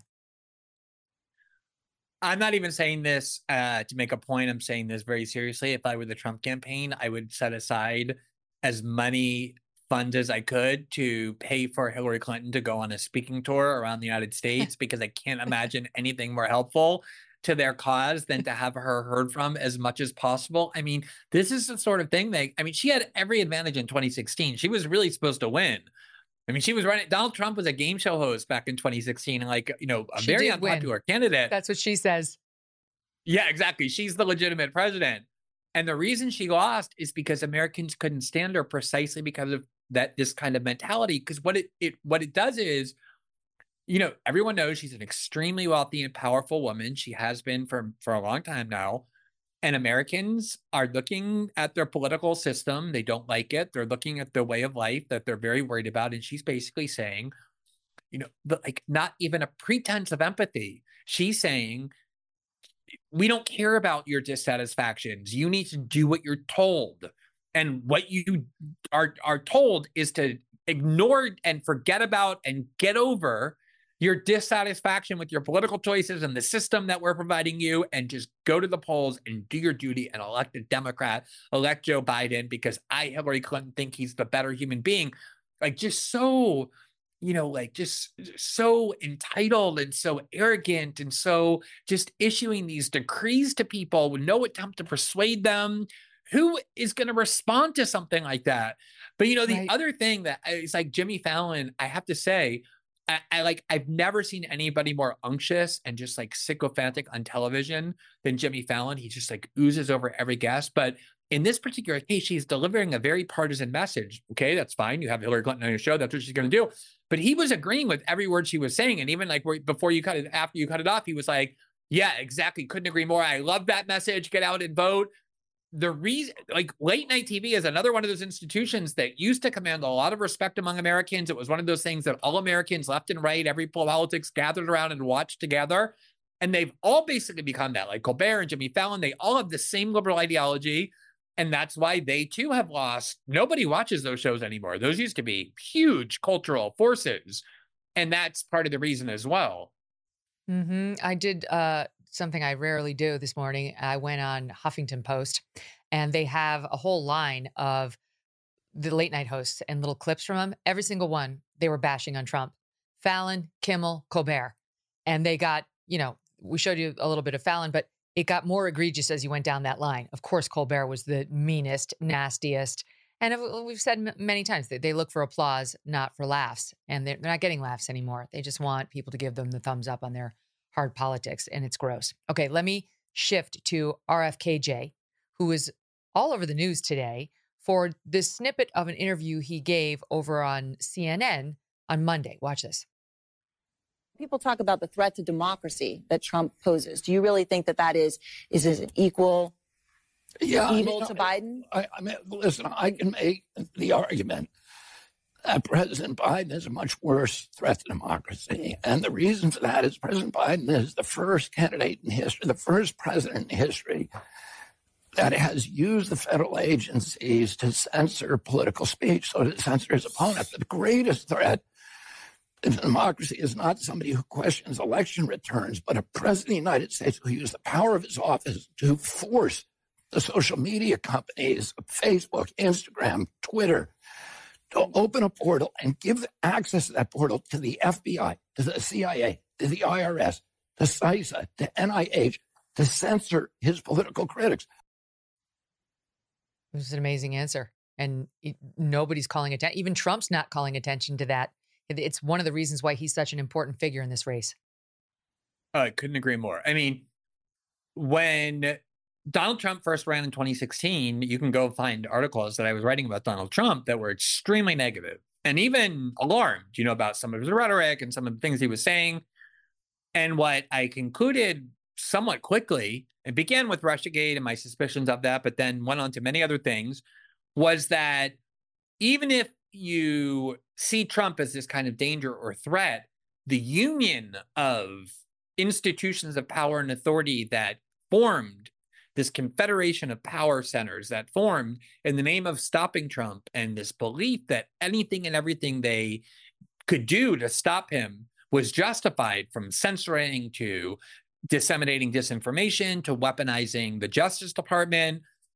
I'm not even saying this uh, to make a point. I'm saying this very seriously. If I were the Trump campaign, I would set aside as many funds as I could to pay for Hillary Clinton to go on a speaking tour around the United States, because I can't imagine anything more helpful to their cause than to have her heard from as much as possible. I mean, this is the sort of thing that, I mean, she had every advantage in twenty sixteen. She was really supposed to win. I mean, she was running, Donald Trump was a game show host back in twenty sixteen and like, you know, a She very did win. unpopular candidate. That's what she says. Yeah, exactly. She's the legitimate president. And the reason she lost is because Americans couldn't stand her precisely because of that, this kind of mentality. Because what it, it what it does is, you know, everyone knows she's an extremely wealthy and powerful woman. She has been for, for a long time now. And Americans are looking at their political system. They don't like it. They're looking at their way of life that they're very worried about. And she's basically saying, you know, like not even a pretense of empathy. She's saying, we don't care about your dissatisfactions. You need to do what you're told. And what you are, are told is to ignore and forget about and get over your dissatisfaction with your political choices and the system that we're providing you, and just go to the polls and do your duty and elect a Democrat, elect Joe Biden, because I, Hillary Clinton, think he's the better human being. Like, just so you know, like just so entitled and so arrogant and so just issuing these decrees to people with no attempt to persuade them. Who is going to respond to something like that? But, you know, the Right. other thing that is like Jimmy Fallon, I have to say, I, I like, I've never seen anybody more unctuous and just like sycophantic on television than Jimmy Fallon. He just like oozes over every guest. But in this particular case, she's delivering a very partisan message. Okay, that's fine. You have Hillary Clinton on your show. That's what she's going to do. But he was agreeing with every word she was saying. And even like before you cut it, after you cut it off, he was like, yeah, exactly. Couldn't agree more. I love that message. Get out and vote. The reason, like late night T V is another one of those institutions that used to command a lot of respect among Americans. It was one of those things that all Americans, left and right, every politics gathered around and watched together. And they've all basically become that, like Colbert and Jimmy Fallon. They all have the same liberal ideology. And that's why they too have lost. Nobody watches those shows anymore. Those used to be huge cultural forces. And that's part of the reason as well. Mm-hmm. I did uh, something I rarely do this morning. I went on Huffington Post, and they have a whole line of the late night hosts and little clips from them. Every single one, they were bashing on Trump. Fallon, Kimmel, Colbert. And they got, you know, we showed you a little bit of Fallon, but it got more egregious as you went down that line. Of course, Colbert was the meanest, nastiest. And we've said m- many times that they look for applause, not for laughs. And they're, they're not getting laughs anymore. They just want people to give them the thumbs up on their hard politics. And it's gross. Okay, let me shift to R F K J, who is all over the news today for this snippet of an interview he gave over on C N N on Monday. Watch this. People talk about the threat to democracy that Trump poses. Do you really think that that is is an equal yeah, evil I mean, to Biden? I, I mean, listen, I can make the argument that President Biden is a much worse threat to democracy. And the reason for that is President Biden is the first candidate in history, the first president in history that has used the federal agencies to censor political speech, so to censor his opponent. But the greatest threat to democracy is not somebody who questions election returns, but a president of the United States who used the power of his office to force the social media companies, Facebook, Instagram, Twitter, to open a portal and give access to that portal to the F B I, to the C I A, to the I R S, to CISA, to N I H, to censor his political critics. It was an amazing answer. And it, nobody's calling attention. Even Trump's not calling attention to that. It, it's one of the reasons why he's such an important figure in this race. I couldn't agree more. I mean, when Donald Trump first ran in twenty sixteen, you can go find articles that I was writing about Donald Trump that were extremely negative and even alarmed, you know, about some of his rhetoric and some of the things he was saying. And what I concluded somewhat quickly, it began with Russiagate and my suspicions of that, but then went on to many other things, was that even if you see Trump as this kind of danger or threat, the union of institutions of power and authority that formed this confederation of power centers that formed in the name of stopping Trump, and this belief that anything and everything they could do to stop him was justified, from censoring to disseminating disinformation to weaponizing the Justice Department,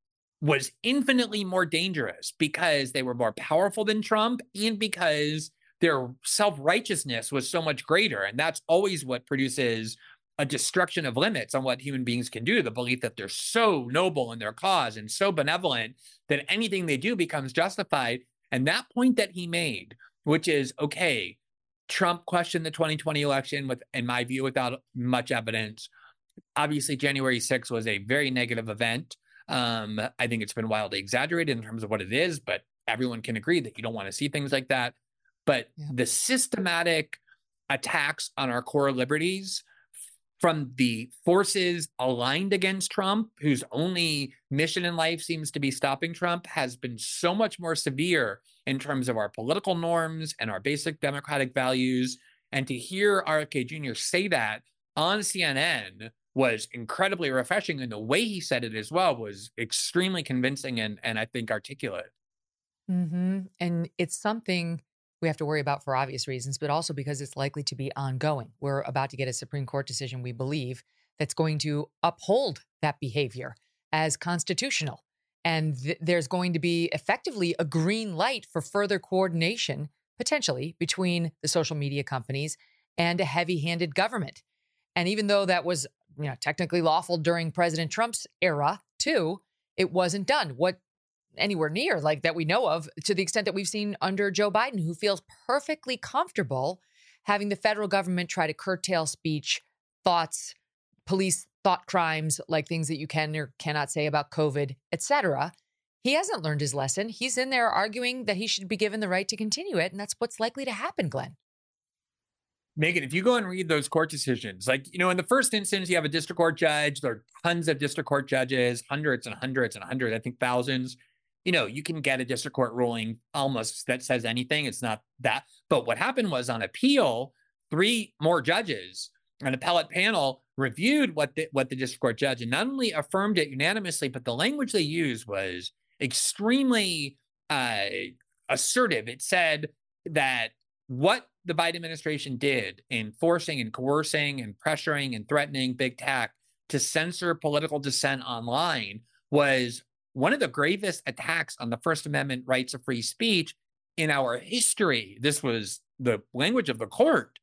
was infinitely more dangerous because they were more powerful than Trump and because their self-righteousness was so much greater. And that's always what produces a destruction of limits on what human beings can do, the belief that they're so noble in their cause and so benevolent that anything they do becomes justified. And that point that he made, which is, okay, Trump questioned the twenty twenty election with, in my view, without much evidence. Obviously, January sixth was a very negative event. Um, I think it's been wildly exaggerated in terms of what it is, but everyone can agree that you don't want to see things like that. But yeah. the systematic attacks on our core liberties from the forces aligned against Trump, whose only mission in life seems to be stopping Trump, has been so much more severe in terms of our political norms and our basic democratic values. And to hear R F K Junior say that on C N N was incredibly refreshing. And the way he said it as well was extremely convincing and, and I think articulate. Mm-hmm. And it's something we have to worry about for obvious reasons, but also because it's likely to be ongoing. We're about to get a Supreme Court decision, we believe, that's going to uphold that behavior as constitutional. And th- there's going to be effectively a green light for further coordination potentially, between the social media companies and a heavy-handed government. And even though that was, you know, technically lawful during President Trump's era, too, it wasn't done. What anywhere near like that we know of, to the extent that we've seen under Joe Biden, who feels perfectly comfortable having the federal government try to curtail speech, thoughts, police thought crimes, like things that you can or cannot say about COVID, et cetera. He hasn't learned his lesson. He's in there arguing that he should be given the right to continue it. And that's what's likely to happen, Glenn. Megan, if you go and read those court decisions, like, you know, in the first instance, you have a district court judge. There are tons of district court judges, hundreds and hundreds and hundreds, I think thousands. You know, you can get a district court ruling almost that says anything. It's not that. But what happened was on appeal, three more judges, an appellate panel reviewed what the, what the district court judge and not only affirmed it unanimously, but the language they used was extremely uh, assertive. It said that what the Biden administration did in forcing and coercing and pressuring and threatening big tech to censor political dissent online was one of the gravest attacks on the First Amendment rights of free speech in our history. This was the language of the court.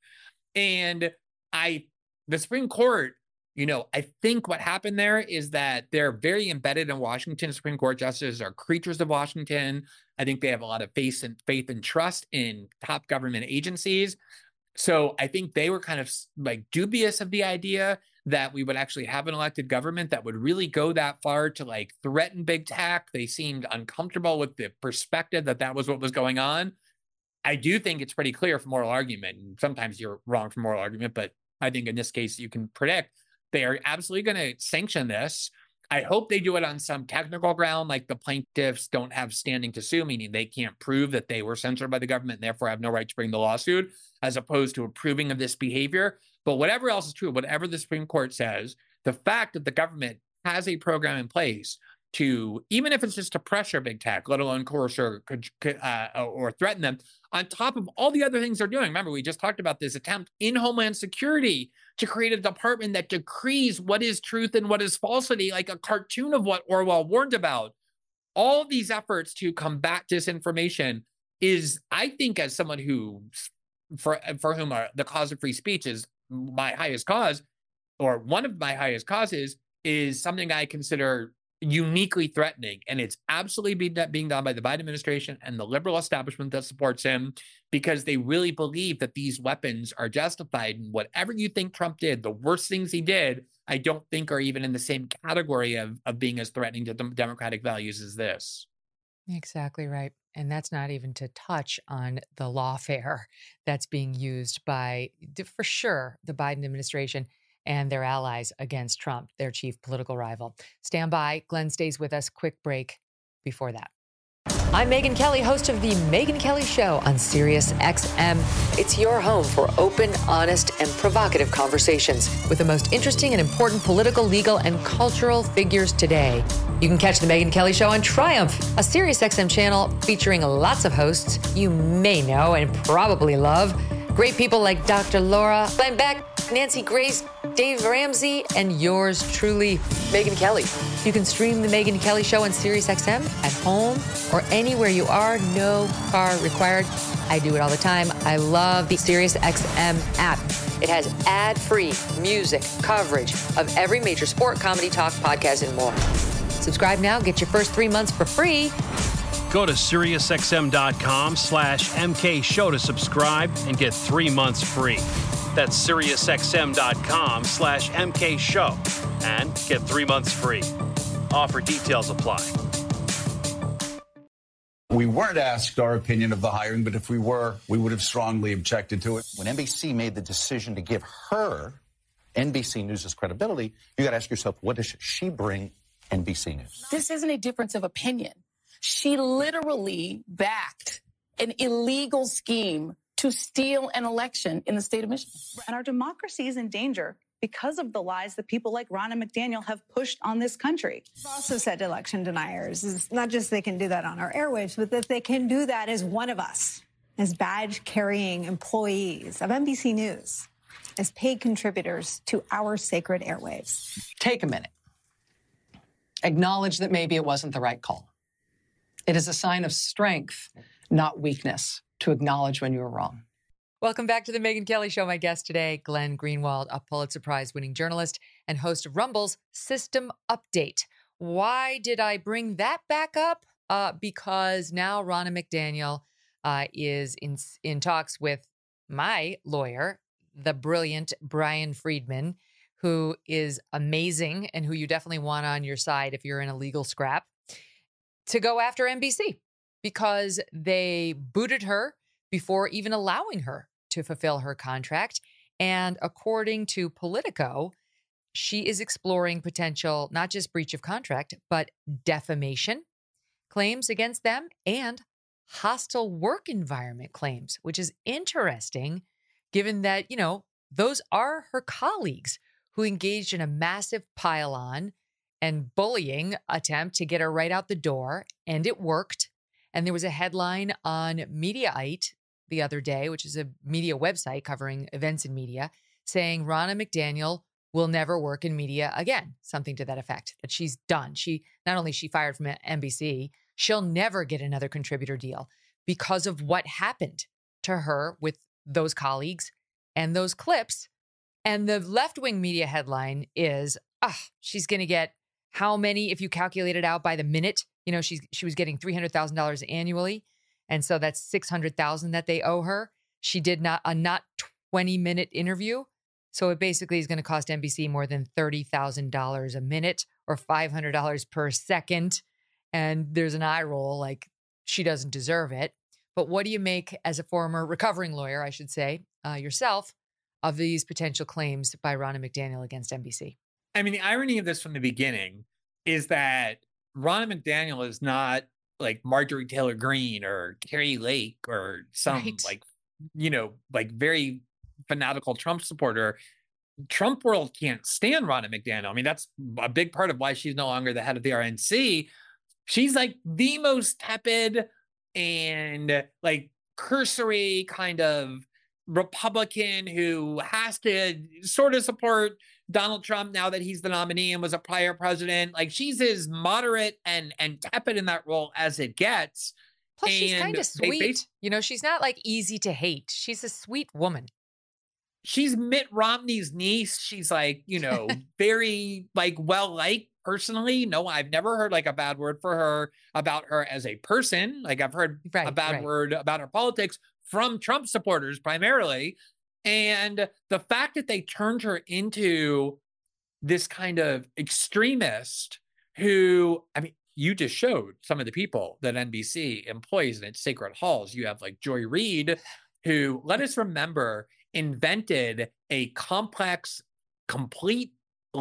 And I, the Supreme Court, you know, I think what happened there is that they're very embedded in Washington. Supreme Court justices are creatures of Washington. I think they have a lot of faith and faith and trust in top government agencies. So I think they were kind of like dubious of the idea that we would actually have an elected government that would really go that far to like threaten big tech. They seemed uncomfortable with the perspective that that was what was going on. I do think it's pretty clear from moral argument, and sometimes you're wrong from moral argument, but I think in this case you can predict they are absolutely going to sanction this. I hope they do it on some technical ground, like the plaintiffs don't have standing to sue, meaning they can't prove that they were censored by the government and therefore have no right to bring the lawsuit, as opposed to approving of this behavior. But whatever else is true, whatever the Supreme Court says, the fact that the government has a program in place to, even if it's just to pressure big tech, let alone coerce or, uh, or threaten them, on top of all the other things they're doing. Remember, we just talked about this attempt in Homeland Security to create a department that decrees what is truth and what is falsity, like a cartoon of what Orwell warned about. All these efforts to combat disinformation is, I think, as someone who, for, for whom are, the cause of free speech is my highest cause, or one of my highest causes, is something I consider uniquely threatening. And it's absolutely being, being done by the Biden administration and the liberal establishment that supports him, because they really believe that these weapons are justified. And whatever you think Trump did, the worst things he did, I don't think are even in the same category of, of being as threatening to democratic values as this. Exactly right. And that's not even to touch on the lawfare that's being used by, for sure, the Biden administration and their allies against Trump, their chief political rival. Stand by. Glenn stays with us. Quick break before that. I'm Megyn Kelly, host of The Megyn Kelly Show on Sirius X M. It's your home for open, honest, and provocative conversations with the most interesting and important political, legal, and cultural figures today. You can catch The Megyn Kelly Show on Triumph, a Sirius X M channel featuring lots of hosts you may know and probably love. Great people like Doctor Laura, Glenn Beck, Nancy Grace, Dave Ramsey, and yours truly, Megyn Kelly. You can stream The Megyn Kelly Show on Sirius X M at home or anywhere you are. No car required. I do it all the time. I love the Sirius X M app. It has ad-free music coverage of every major sport, comedy, talk, podcast, and more. Subscribe now. Get your first three months for free. Go to SiriusXM.com slash MK Show to subscribe and get three months free. That's SiriusXM.com slash MK Show and get three months free. Offer details apply. We weren't asked our opinion of the hiring, but if we were, we would have strongly objected to it. When N B C made the decision to give her N B C News' credibility, you got to ask yourself, what does she bring N B C News? This isn't a difference of opinion. She literally backed an illegal scheme to steal an election in the state of Michigan. And our democracy is in danger because of the lies that people like Ronna McDaniel have pushed on this country. We've also said to election deniers, it's not just they can do that on our airwaves, but that they can do that as one of us, as badge-carrying employees of N B C News, as paid contributors to our sacred airwaves. Take a minute. Acknowledge that maybe it wasn't the right call. It is a sign of strength, not weakness, to acknowledge when you were wrong. Welcome back to the Megyn Kelly Show. My guest today, Glenn Greenwald, a Pulitzer Prize winning journalist and host of Rumble's System Update. Why did I bring that back up? Uh, because now Ronna McDaniel uh, is in in talks with my lawyer, the brilliant Brian Friedman, who is amazing and who you definitely want on your side if you're in a legal scrap, to go after N B C because they booted her before even allowing her to fulfill her contract. And according to Politico, she is exploring potential, not just breach of contract, but defamation claims against them and hostile work environment claims, which is interesting given that, you know, those are her colleagues who engaged in a massive pile-on and bullying attempt to get her right out the door. And it worked. And there was a headline on Mediaite the other day, which is a media website covering events in media, saying Ronna McDaniel will never work in media again, something to that effect, that she's done. She, not only is she fired from N B C, she'll never get another contributor deal because of what happened to her with those colleagues and those clips. And the left-wing media headline is, ah, she's going to get how many, if you calculate it out by the minute, you know, she's, she was getting three hundred thousand dollars annually. And so that's six hundred thousand dollars that they owe her. She did not a not twenty minute interview. So it basically is going to cost N B C more than thirty thousand dollars a minute or five hundred dollars per second. And there's an eye roll, like she doesn't deserve it. But what do you make as a former recovering lawyer, I should say, uh, yourself, of these potential claims by Ronna McDaniel against N B C? I mean, the irony of this from the beginning is that Ronna McDaniel is not like Marjorie Taylor Greene or Carrie Lake or some right. like, you know, like very fanatical Trump supporter. Trump world can't stand Ronna McDaniel. I mean, that's a big part of why she's no longer the head of the R N C. She's like the most tepid and like cursory kind of Republican who has to sort of support Donald Trump now that he's the nominee and was a prior president. Like she's as moderate and and tepid in that role as it gets. Plus, and she's kind of sweet. Bas- you know, she's not like easy to hate. She's a sweet woman. She's Mitt Romney's niece. She's like, you know, very like well-liked personally. No, I've never heard like a bad word for her about her as a person. Like I've heard right, a bad right. word about her politics from Trump supporters primarily. And the fact that they turned her into this kind of extremist who, I mean, you just showed some of the people that N B C employs in its sacred halls. You have like Joy Reid, who, let us remember, invented a complex, complete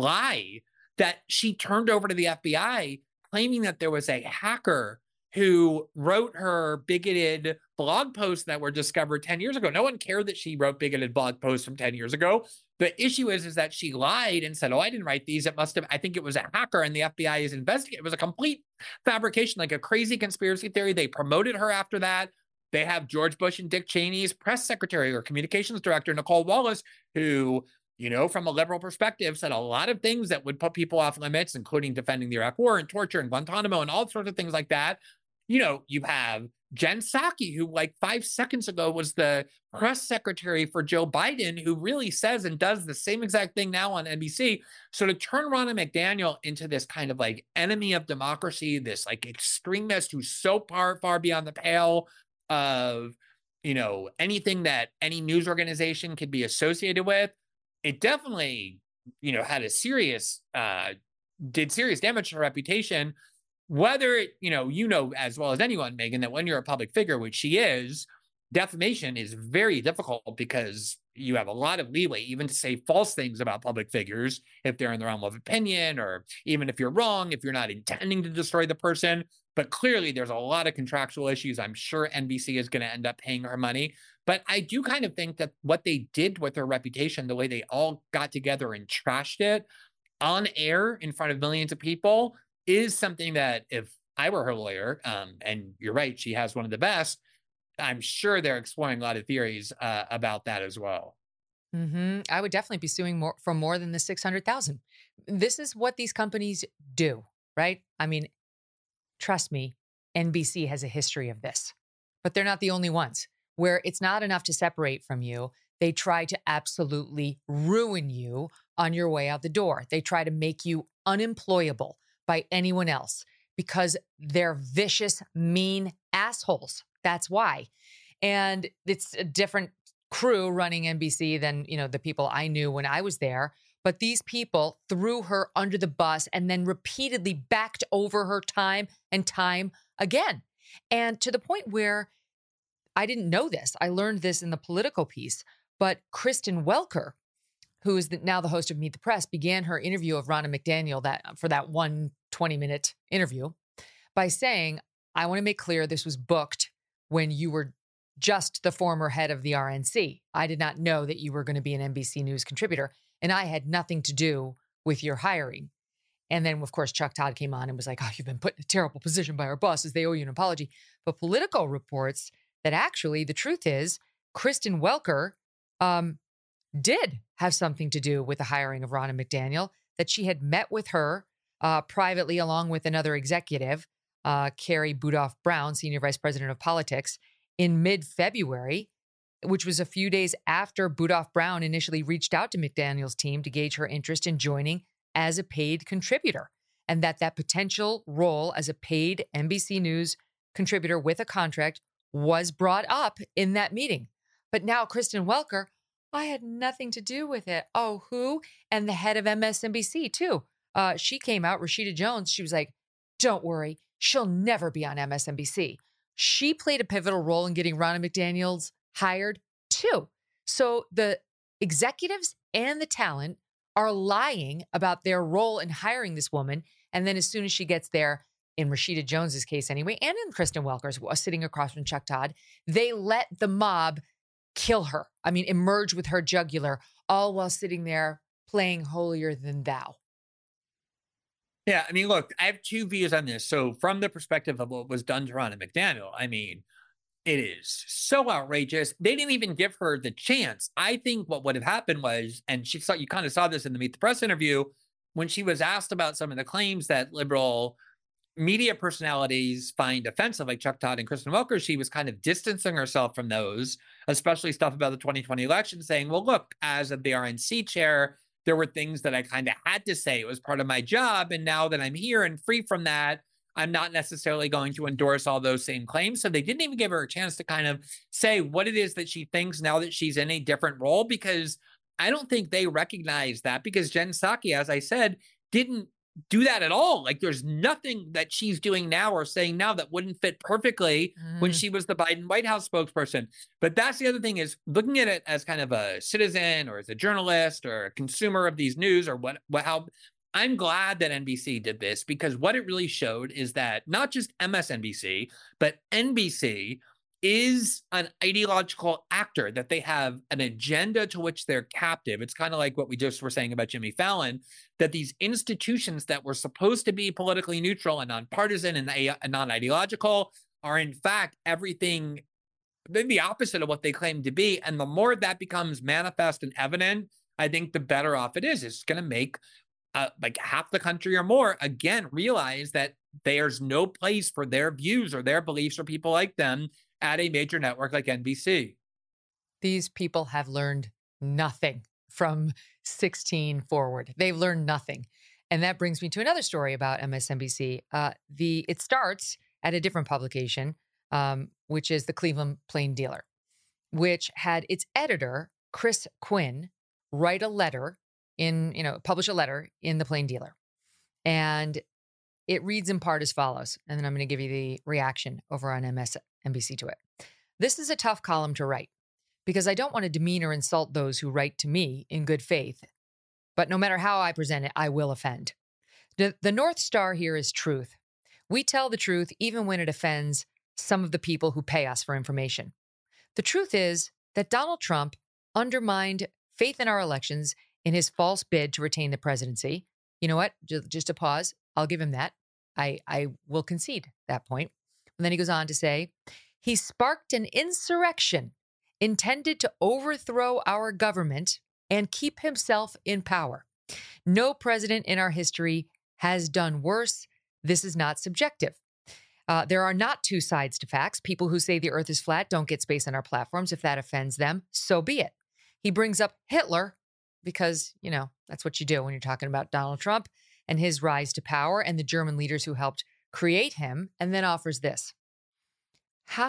lie that she turned over to the F B I, claiming that there was a hacker who wrote her bigoted blog posts that were discovered ten years ago. No one cared that she wrote bigoted blog posts from ten years ago. The issue is, is that she lied and said, oh, I didn't write these. It must have, I think it was a hacker and the F B I is investigating. It was a complete fabrication, like a crazy conspiracy theory. They promoted her after that. They have George Bush and Dick Cheney's press secretary or communications director, Nicole Wallace, who, you know, from a liberal perspective, said a lot of things that would put people off limits, including defending the Iraq War and torture and Guantanamo and all sorts of things like that. You know, you have Jen Psaki, who like five seconds ago was the press secretary for Joe Biden, who really says and does the same exact thing now on N B C. So to turn Ronna McDaniel into this kind of like enemy of democracy, this like extremist who's so far, far beyond the pale of, you know, anything that any news organization could be associated with, it definitely, you know, had a serious, uh, did serious damage to her reputation. Whether, you know, you know as well as anyone, Megyn, that when you're a public figure, which she is, defamation is very difficult because you have a lot of leeway even to say false things about public figures if they're in the realm of opinion, or even if you're wrong, if you're not intending to destroy the person. But clearly there's a lot of contractual issues. I'm sure N B C is going to end up paying her money. But I do kind of think that what they did with her reputation, the way they all got together and trashed it on air in front of millions of people, is something that if I were her lawyer, um, and you're right, she has one of the best, I'm sure they're exploring a lot of theories uh, about that as well. Mm-hmm. I would definitely be suing more for more than the six hundred thousand. This is what these companies do, right? I mean, trust me, N B C has a history of this, but they're not the only ones. where it's not enough to separate from you. They try to absolutely ruin you on your way out the door. They try to make you unemployable by anyone else because they're vicious, mean assholes. That's why. And it's a different crew running N B C than, you know, the people I knew when I was there. But these people threw her under the bus and then repeatedly backed over her time and time again. And to the point where I didn't know this. I learned this in the political piece. But Kristen Welker, who is the, now the host of Meet the Press, began her interview of Ronna McDaniel that for that one twenty-minute interview by saying, I want to make clear this was booked when you were just the former head of the R N C. I did not know that you were going to be an N B C News contributor, and I had nothing to do with your hiring. And then, of course, Chuck Todd came on and was like, oh, you've been put in a terrible position by our bosses. They owe you an apology. But Politico reports that actually the truth is Kristen Welker um, did have something to do with the hiring of Ronna McDaniel, that she had met with her uh, privately along with another executive, uh, Carrie Budoff Brown, Senior Vice President of Politics, in mid-February, which was a few days after Budoff Brown initially reached out to McDaniel's team to gauge her interest in joining as a paid contributor, and that that potential role as a paid N B C News contributor with a contract was brought up in that meeting. But now Kristen Welker, I had nothing to do with it. Oh, who? And the head of M S N B C too. Uh, she came out, Rashida Jones. She was like, don't worry, she'll never be on M S N B C. She played a pivotal role in getting Ronna McDaniels hired too. So the executives and the talent are lying about their role in hiring this woman. And then as soon as she gets there, in Rashida Jones's case anyway, and in Kristen Welker's, sitting across from Chuck Todd, they let the mob kill her. I mean, emerge with her jugular, all while sitting there playing holier than thou. Yeah, I mean, look, I have two views on this. So from the perspective of what was done to Ronna McDaniel, I mean, it is so outrageous. They didn't even give her the chance. I think what would have happened was, and she saw, you kind of saw this in the Meet the Press interview, when she was asked about some of the claims that liberal media personalities find offensive, like Chuck Todd and Kristen Welker, she was kind of distancing herself from those, especially stuff about the twenty twenty election, saying, well, look, as of the R N C chair, there were things that I kind of had to say. It was part of my job. And now that I'm here and free from that, I'm not necessarily going to endorse all those same claims. So they didn't even give her a chance to kind of say what it is that she thinks now that she's in a different role, because I don't think they recognize that, because Jen Psaki, as I said, didn't do that at all. Like, there's nothing that she's doing now or saying now that wouldn't fit perfectly mm. when she was the Biden White House spokesperson. But that's the other thing, is looking at it as kind of a citizen or as a journalist or a consumer of these news, or what, what how I'm glad that N B C did this, because what it really showed is that not just M S N B C, but N B C is an ideological actor, that they have an agenda to which they're captive. It's kind of like what we just were saying about Jimmy Fallon, that these institutions that were supposed to be politically neutral and nonpartisan and, and non-ideological are in fact everything, the opposite of what they claim to be. And the more that becomes manifest and evident, I think the better off it is. It's going to make uh, like half the country or more, again, realize that there's no place for their views or their beliefs or people like them at a major network like N B C. These people have learned nothing from sixteen forward. They've learned nothing. And that brings me to another story about M S N B C. Uh, the It starts at a different publication, um, which is the Cleveland Plain Dealer, which had its editor, Chris Quinn, write a letter in, you know, publish a letter in the Plain Dealer. And it reads in part as follows. And then I'm going to give you the reaction over on M S N B C to it. This is a tough column to write because I don't want to demean or insult those who write to me in good faith. But no matter how I present it, I will offend. The, the North Star here is truth. We tell the truth even when it offends some of the people who pay us for information. The truth is that Donald Trump undermined faith in our elections in his false bid to retain the presidency. You know what? Just, just a pause. I'll give him that. I, I will concede that point. And then he goes on to say, he sparked an insurrection intended to overthrow our government and keep himself in power. No president in our history has done worse. This is not subjective. Uh, there are not two sides to facts. People who say the earth is flat don't get space on our platforms. If that offends them, so be it. He brings up Hitler because, you know, that's what you do when you're talking about Donald Trump and his rise to power and the German leaders who helped create him, and then offers this. How,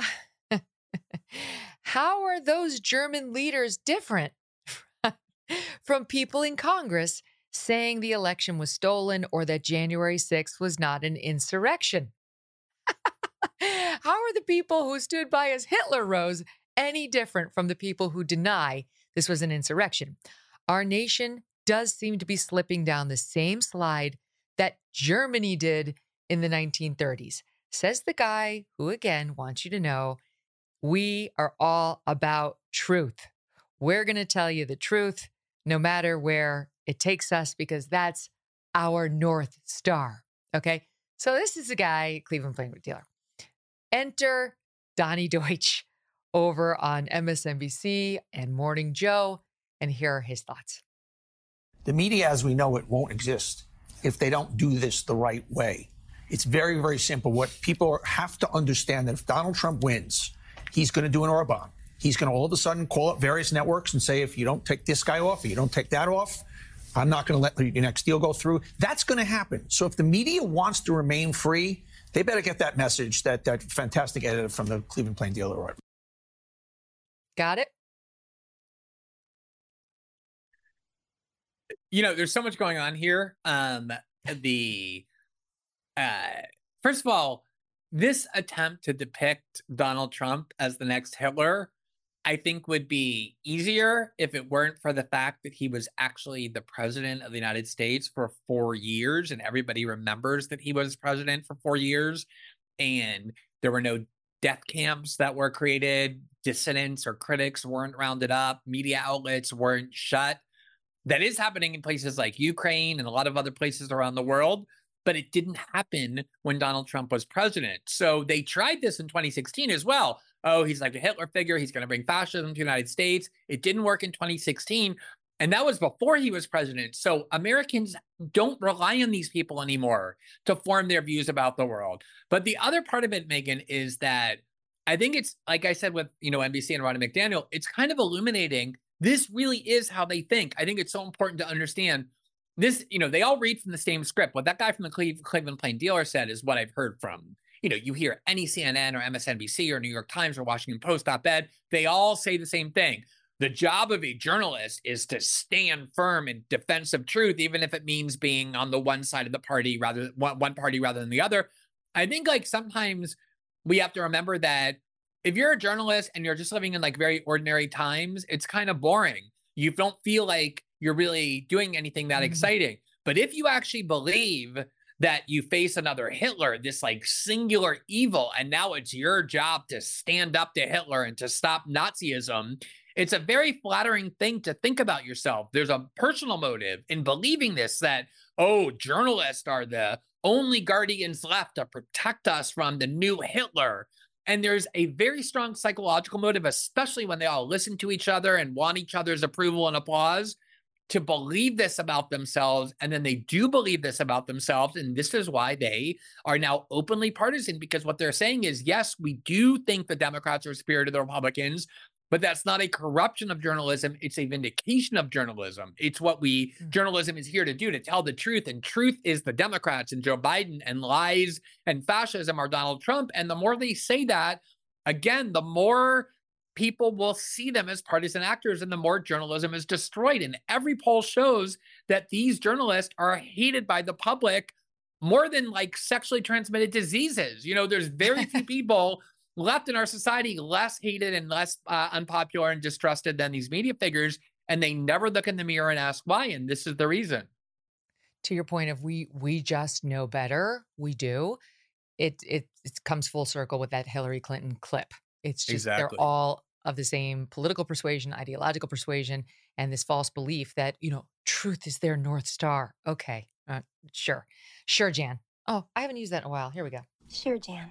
how are those German leaders different from people in Congress saying the election was stolen or that January sixth was not an insurrection? How are the people who stood by as Hitler rose any different from the people who deny this was an insurrection? Our nation does seem to be slipping down the same slide that Germany did in the nineteen thirties, says the guy who, again, wants you to know we are all about truth. We're going to tell you the truth no matter where it takes us, because that's our North Star. Okay. So this is a guy, Cleveland Plain dealer. Enter Donnie Deutsch over on M S N B C and Morning Joe. And here are his thoughts. The media as we know it won't exist if they don't do this the right way. It's very, very simple. What people have to understand that if Donald Trump wins, he's going to do an Orban. He's going to all of a sudden call up various networks and say, if you don't take this guy off, or you don't take that off, I'm not going to let the next deal go through. That's going to happen. So if the media wants to remain free, they better get that message that that fantastic editor from the Cleveland Plain Dealer wrote. Got it? You know, there's so much going on here. Um, the uh, first of all, this attempt to depict Donald Trump as the next Hitler, I think would be easier if it weren't for the fact that he was actually the president of the United States for four years. And everybody remembers that he was president for four years. And there were no death camps that were created. Dissidents or critics weren't rounded up. Media outlets weren't shut. That is happening in places like Ukraine and a lot of other places around the world. But it didn't happen when Donald Trump was president. So they tried this in twenty sixteen as well. Oh, he's like a Hitler figure. He's going to bring fascism to the United States. It didn't work in twenty sixteen. And that was before he was president. So Americans don't rely on these people anymore to form their views about the world. But the other part of it, Megyn, is that I think it's, like I said with, you know, N B C and Ronna McDaniel, it's kind of illuminating. This really is how they think. I think it's so important to understand this. You know, they all read from the same script. What that guy from the Cleve- Cleveland Plain Dealer said is what I've heard from, you know, you hear any C N N or M S N B C or New York Times or Washington Post op-ed, they all say the same thing. The job of a journalist is to stand firm in defense of truth, even if it means being on the one side of the party rather one, one party rather than the other. I think like sometimes we have to remember that if you're a journalist and you're just living in like very ordinary times, it's kind of boring. You don't feel like you're really doing anything that mm-hmm. exciting. But if you actually believe that you face another Hitler, this like singular evil, and now it's your job to stand up to Hitler and to stop Nazism, it's a very flattering thing to think about yourself. There's a personal motive in believing this, that, oh, journalists are the only guardians left to protect us from the new Hitler. And there's a very strong psychological motive, especially when they all listen to each other and want each other's approval and applause, to believe this about themselves. And then they do believe this about themselves. And this is why they are now openly partisan, because what they're saying is, yes, we do think the Democrats are superior to the Republicans, but that's not a corruption of journalism. It's a vindication of journalism. It's what we, mm-hmm. journalism is here to do, to tell the truth. And truth is the Democrats and Joe Biden, and lies and fascism are Donald Trump. And the more they say that, again, the more people will see them as partisan actors, and the more journalism is destroyed. And every poll shows that these journalists are hated by the public more than like sexually transmitted diseases. You know, there's very few people left in our society less hated and less uh, unpopular and distrusted than these media figures. And they never look in the mirror and ask why. And this is the reason. To your point of we we just know better. We do. It it it comes full circle with that Hillary Clinton clip. It's just Exactly. they're all of the same political persuasion, ideological persuasion, and this false belief that, you know, truth is their North Star. Okay, uh, sure. Sure, Jan. Oh, I haven't used that in a while. Here we go. Sure, Jan.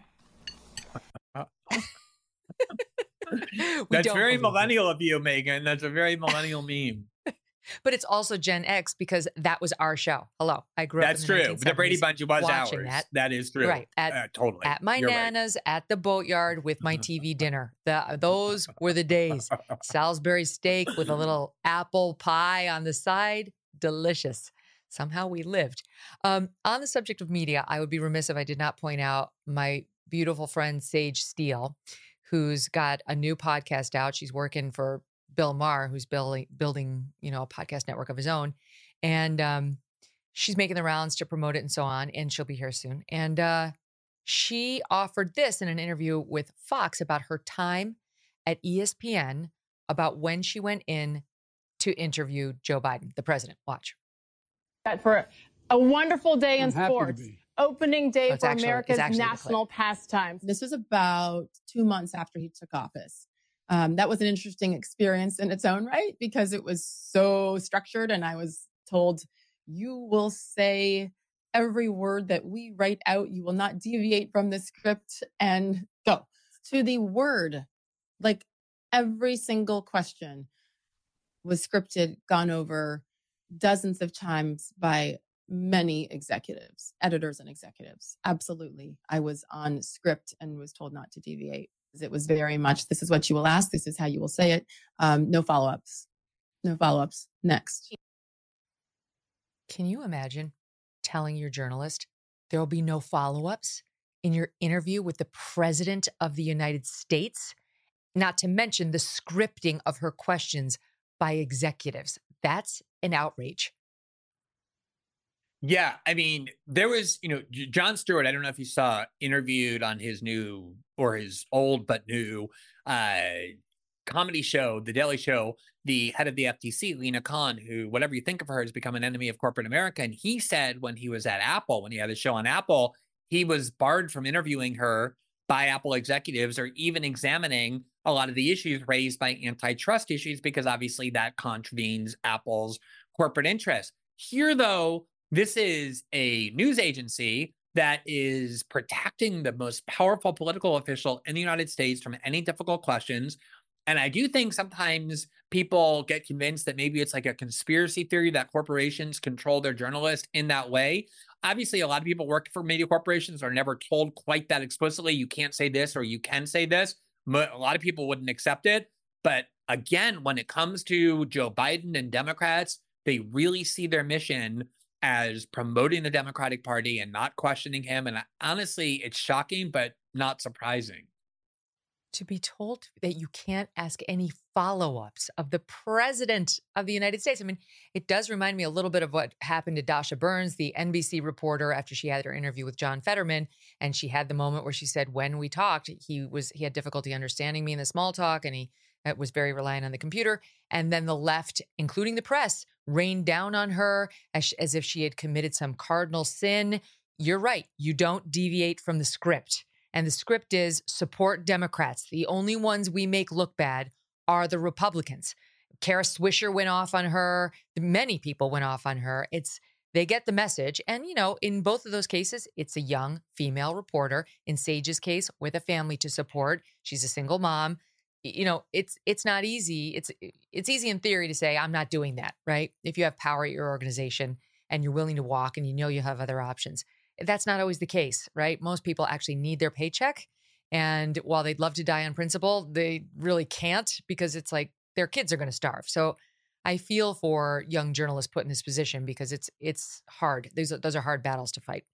That's don't very believe it. millennial of you, Megyn. That's a very millennial meme. But it's also Gen X because that was our show. Hello, I grew up. That's in true. the, The Brady Bunch was watching ours. That. that is true. Right. At, uh, totally. At my You're nana's, at the boatyard with my T V dinner. The, those were the days. Salisbury steak with a little apple pie on the side. Delicious. Somehow we lived. Um, on the subject of media, I would be remiss if I did not point out my beautiful friend Sage Steele, who's got a new podcast out. She's working for Bill Maher, who's building, building, you know, a podcast network of his own. And um, she's making the rounds to promote it and so on. And she'll be here soon. And uh, she offered this in an interview with Fox about her time at E S P N, about when she went in to interview Joe Biden, the president. Watch. For a wonderful day in I'm happy to sports. be. Opening day Oh, it's for actually- it's America's actually the national pastime. This was about two months after he took office. Um, that was an interesting experience in its own right because it was so structured, and I was told, you will say every word that we write out. You will not deviate from the script, and go to the word. Like every single question was scripted, gone over dozens of times by many executives, editors and executives. Absolutely. I was on script and was told not to deviate. It was very much, this is what you will ask. This is how you will say it. Um, no follow-ups. No follow-ups. Next. Can you imagine telling your journalist there will be no follow-ups in your interview with the president of the United States? Not to mention the scripting of her questions by executives. That's an outrage. Yeah, I mean, there was, you know, J- Jon Stewart, I don't know if you saw, interviewed on his new or his old but new uh, comedy show, The Daily Show, the head of the F T C, Lena Khan, who, whatever you think of her, has become an enemy of corporate America. And he said when he was at Apple, when he had a show on Apple, he was barred from interviewing her by Apple executives or even examining a lot of the issues raised by antitrust issues, because obviously that contravenes Apple's corporate interests. Here, though, this is a news agency that is protecting the most powerful political official in the United States from any difficult questions. And I do think sometimes people get convinced that maybe it's like a conspiracy theory that corporations control their journalists in that way. Obviously, a lot of people work for media corporations are never told quite that explicitly, you can't say this or you can say this. A lot of people wouldn't accept it. But again, when it comes to Joe Biden and Democrats, they really see their mission as promoting the Democratic Party and not questioning him. And honestly, it's shocking, but not surprising. To be told that you can't ask any follow-ups of the president of the United States. I mean, it does remind me a little bit of what happened to Dasha Burns, the N B C reporter, after she had her interview with John Fetterman. And she had the moment where she said, when we talked, he was he had difficulty understanding me in the small talk, and he uh, was very reliant on the computer. And then the left, including the press, rained down on her as, as if she had committed some cardinal sin. You're right. You don't deviate from the script. And the script is support Democrats. The only ones we make look bad are the Republicans. Kara Swisher went off on her. Many people went off on her. It's they get the message. And, you know, in both of those cases, it's a young female reporter. In Sage's case, with a family to support. She's a single mom. You know, it's it's not easy. It's it's easy in theory to say, I'm not doing that, right? If you have power at your organization and you're willing to walk and you know you have other options. That's not always the case, right? Most people actually need their paycheck. And while they'd love to die on principle, they really can't, because it's like their kids are going to starve. So I feel for young journalists put in this position, because it's it's hard. Those, those are hard battles to fight.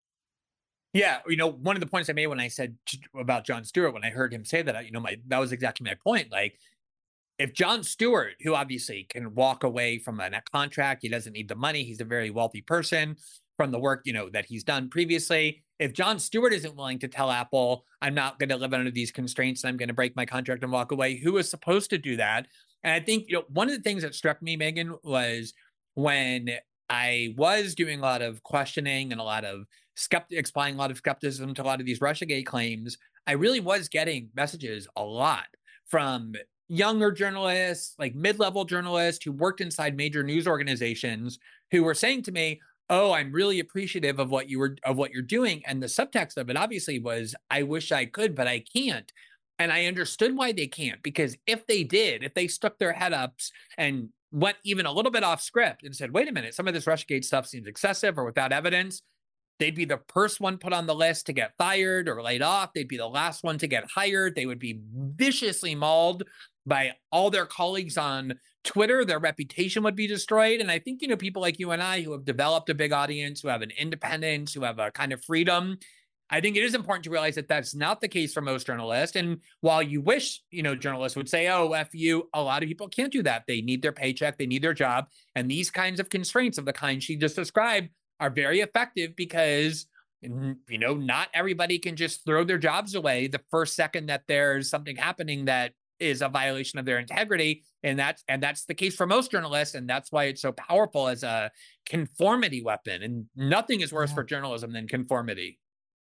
Yeah, you know, one of the points I made when I said about Jon Stewart, when I heard him say that, you know, my that was exactly my point. Like, if Jon Stewart, who obviously can walk away from a contract, he doesn't need the money, he's a very wealthy person from the work, you know, that he's done previously. If Jon Stewart isn't willing to tell Apple, I'm not going to live under these constraints and I'm going to break my contract and walk away, who is supposed to do that? And I think, you know, one of the things that struck me, Megan, was when I was doing a lot of questioning and a lot of skeptic, applying a lot of skepticism to a lot of these Russiagate claims, I really was getting messages a lot from younger journalists, like mid-level journalists who worked inside major news organizations, who were saying to me, oh, I'm really appreciative of what you were of what you're doing. And the subtext of it obviously was, I wish I could, but I can't. And I understood why they can't, because if they did, if they stuck their head up and went even a little bit off script and said, wait a minute, some of this Russiagate stuff seems excessive or without evidence, they'd be the first one put on the list to get fired or laid off. They'd be the last one to get hired. They would be viciously mauled by all their colleagues on Twitter. Their reputation would be destroyed. And I think, you know, people like you and I who have developed a big audience, who have an independence, who have a kind of freedom, I think it is important to realize that that's not the case for most journalists. And while you wish, you know, journalists would say, oh, F you, a lot of people can't do that. They need their paycheck. They need their job. And these kinds of constraints of the kind she just described are very effective because, you know, not everybody can just throw their jobs away the first second that there's something happening that is a violation of their integrity. And that's, and that's the case for most journalists. And that's why it's so powerful as a conformity weapon. And nothing is worse yeah. for journalism than conformity.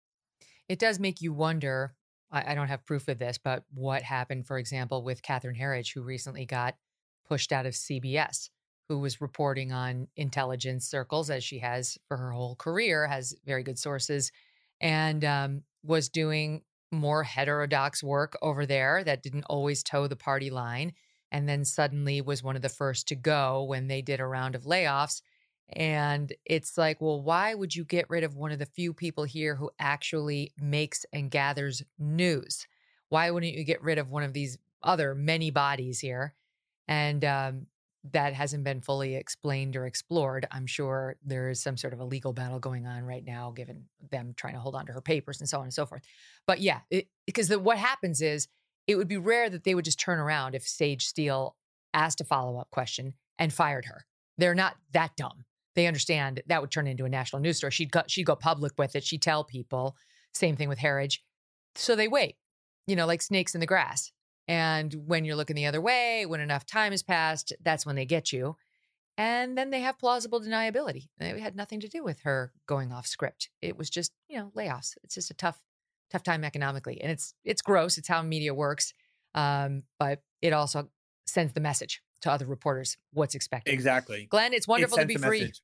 It does make you wonder, I, I don't have proof of this, but what happened, for example, with Catherine Herridge, who recently got pushed out of C B S, who was reporting on intelligence circles, as she has for her whole career, has very good sources, and um, was doing more heterodox work over there that didn't always toe the party line, and then suddenly was one of the first to go when they did a round of layoffs. And it's like, well, why would you get rid of one of the few people here who actually makes and gathers news? Why wouldn't you get rid of one of these other many bodies here? And um, that hasn't been fully explained or explored. I'm sure there is some sort of a legal battle going on right now, given them trying to hold on to her papers and so on and so forth. But yeah, it, because the, what happens is it would be rare that they would just turn around if Sage Steele asked a follow-up question and fired her. They're not that dumb. They understand that would turn into a national news story. She'd go, she'd go public with it. She'd tell people. Same thing with Herridge. So they wait, you know, like snakes in the grass. And when you're looking the other way, when enough time has passed, that's when they get you. And then they have plausible deniability. It had nothing to do with her going off script. It was just, you know, layoffs. It's just a tough, tough time economically. And it's it's gross. It's how media works. Um, but it also sends the message to other reporters what's expected. Exactly. Glenn, it's wonderful it to be free. Message.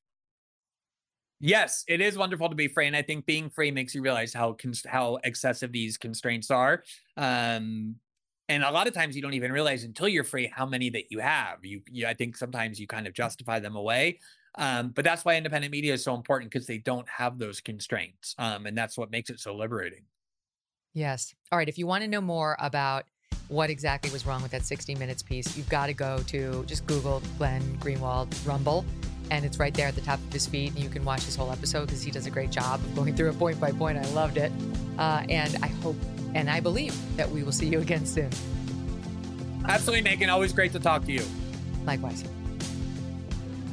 Yes, it is wonderful to be free. And I think being free makes you realize how how excessive these constraints are. Um, and a lot of times you don't even realize until you're free how many that you have. You, you I think sometimes you kind of justify them away. Um, but that's why independent media is so important, because they don't have those constraints. Um, and that's what makes it so liberating. Yes. All right. If you want to know more about what exactly was wrong with that sixty minutes piece, you've got to go to just Google Glenn Greenwald Rumble, and it's right there at the top of his feed. And you can watch his whole episode because he does a great job of going through it point by point. I loved it. Uh, and I hope and I believe that we will see you again soon. Absolutely, Megan. Always great to talk to you. Likewise.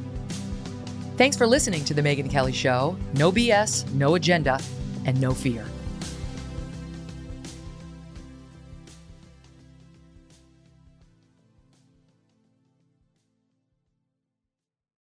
Thanks for listening to The Megyn Kelly Show. No B S, no agenda, and no fear.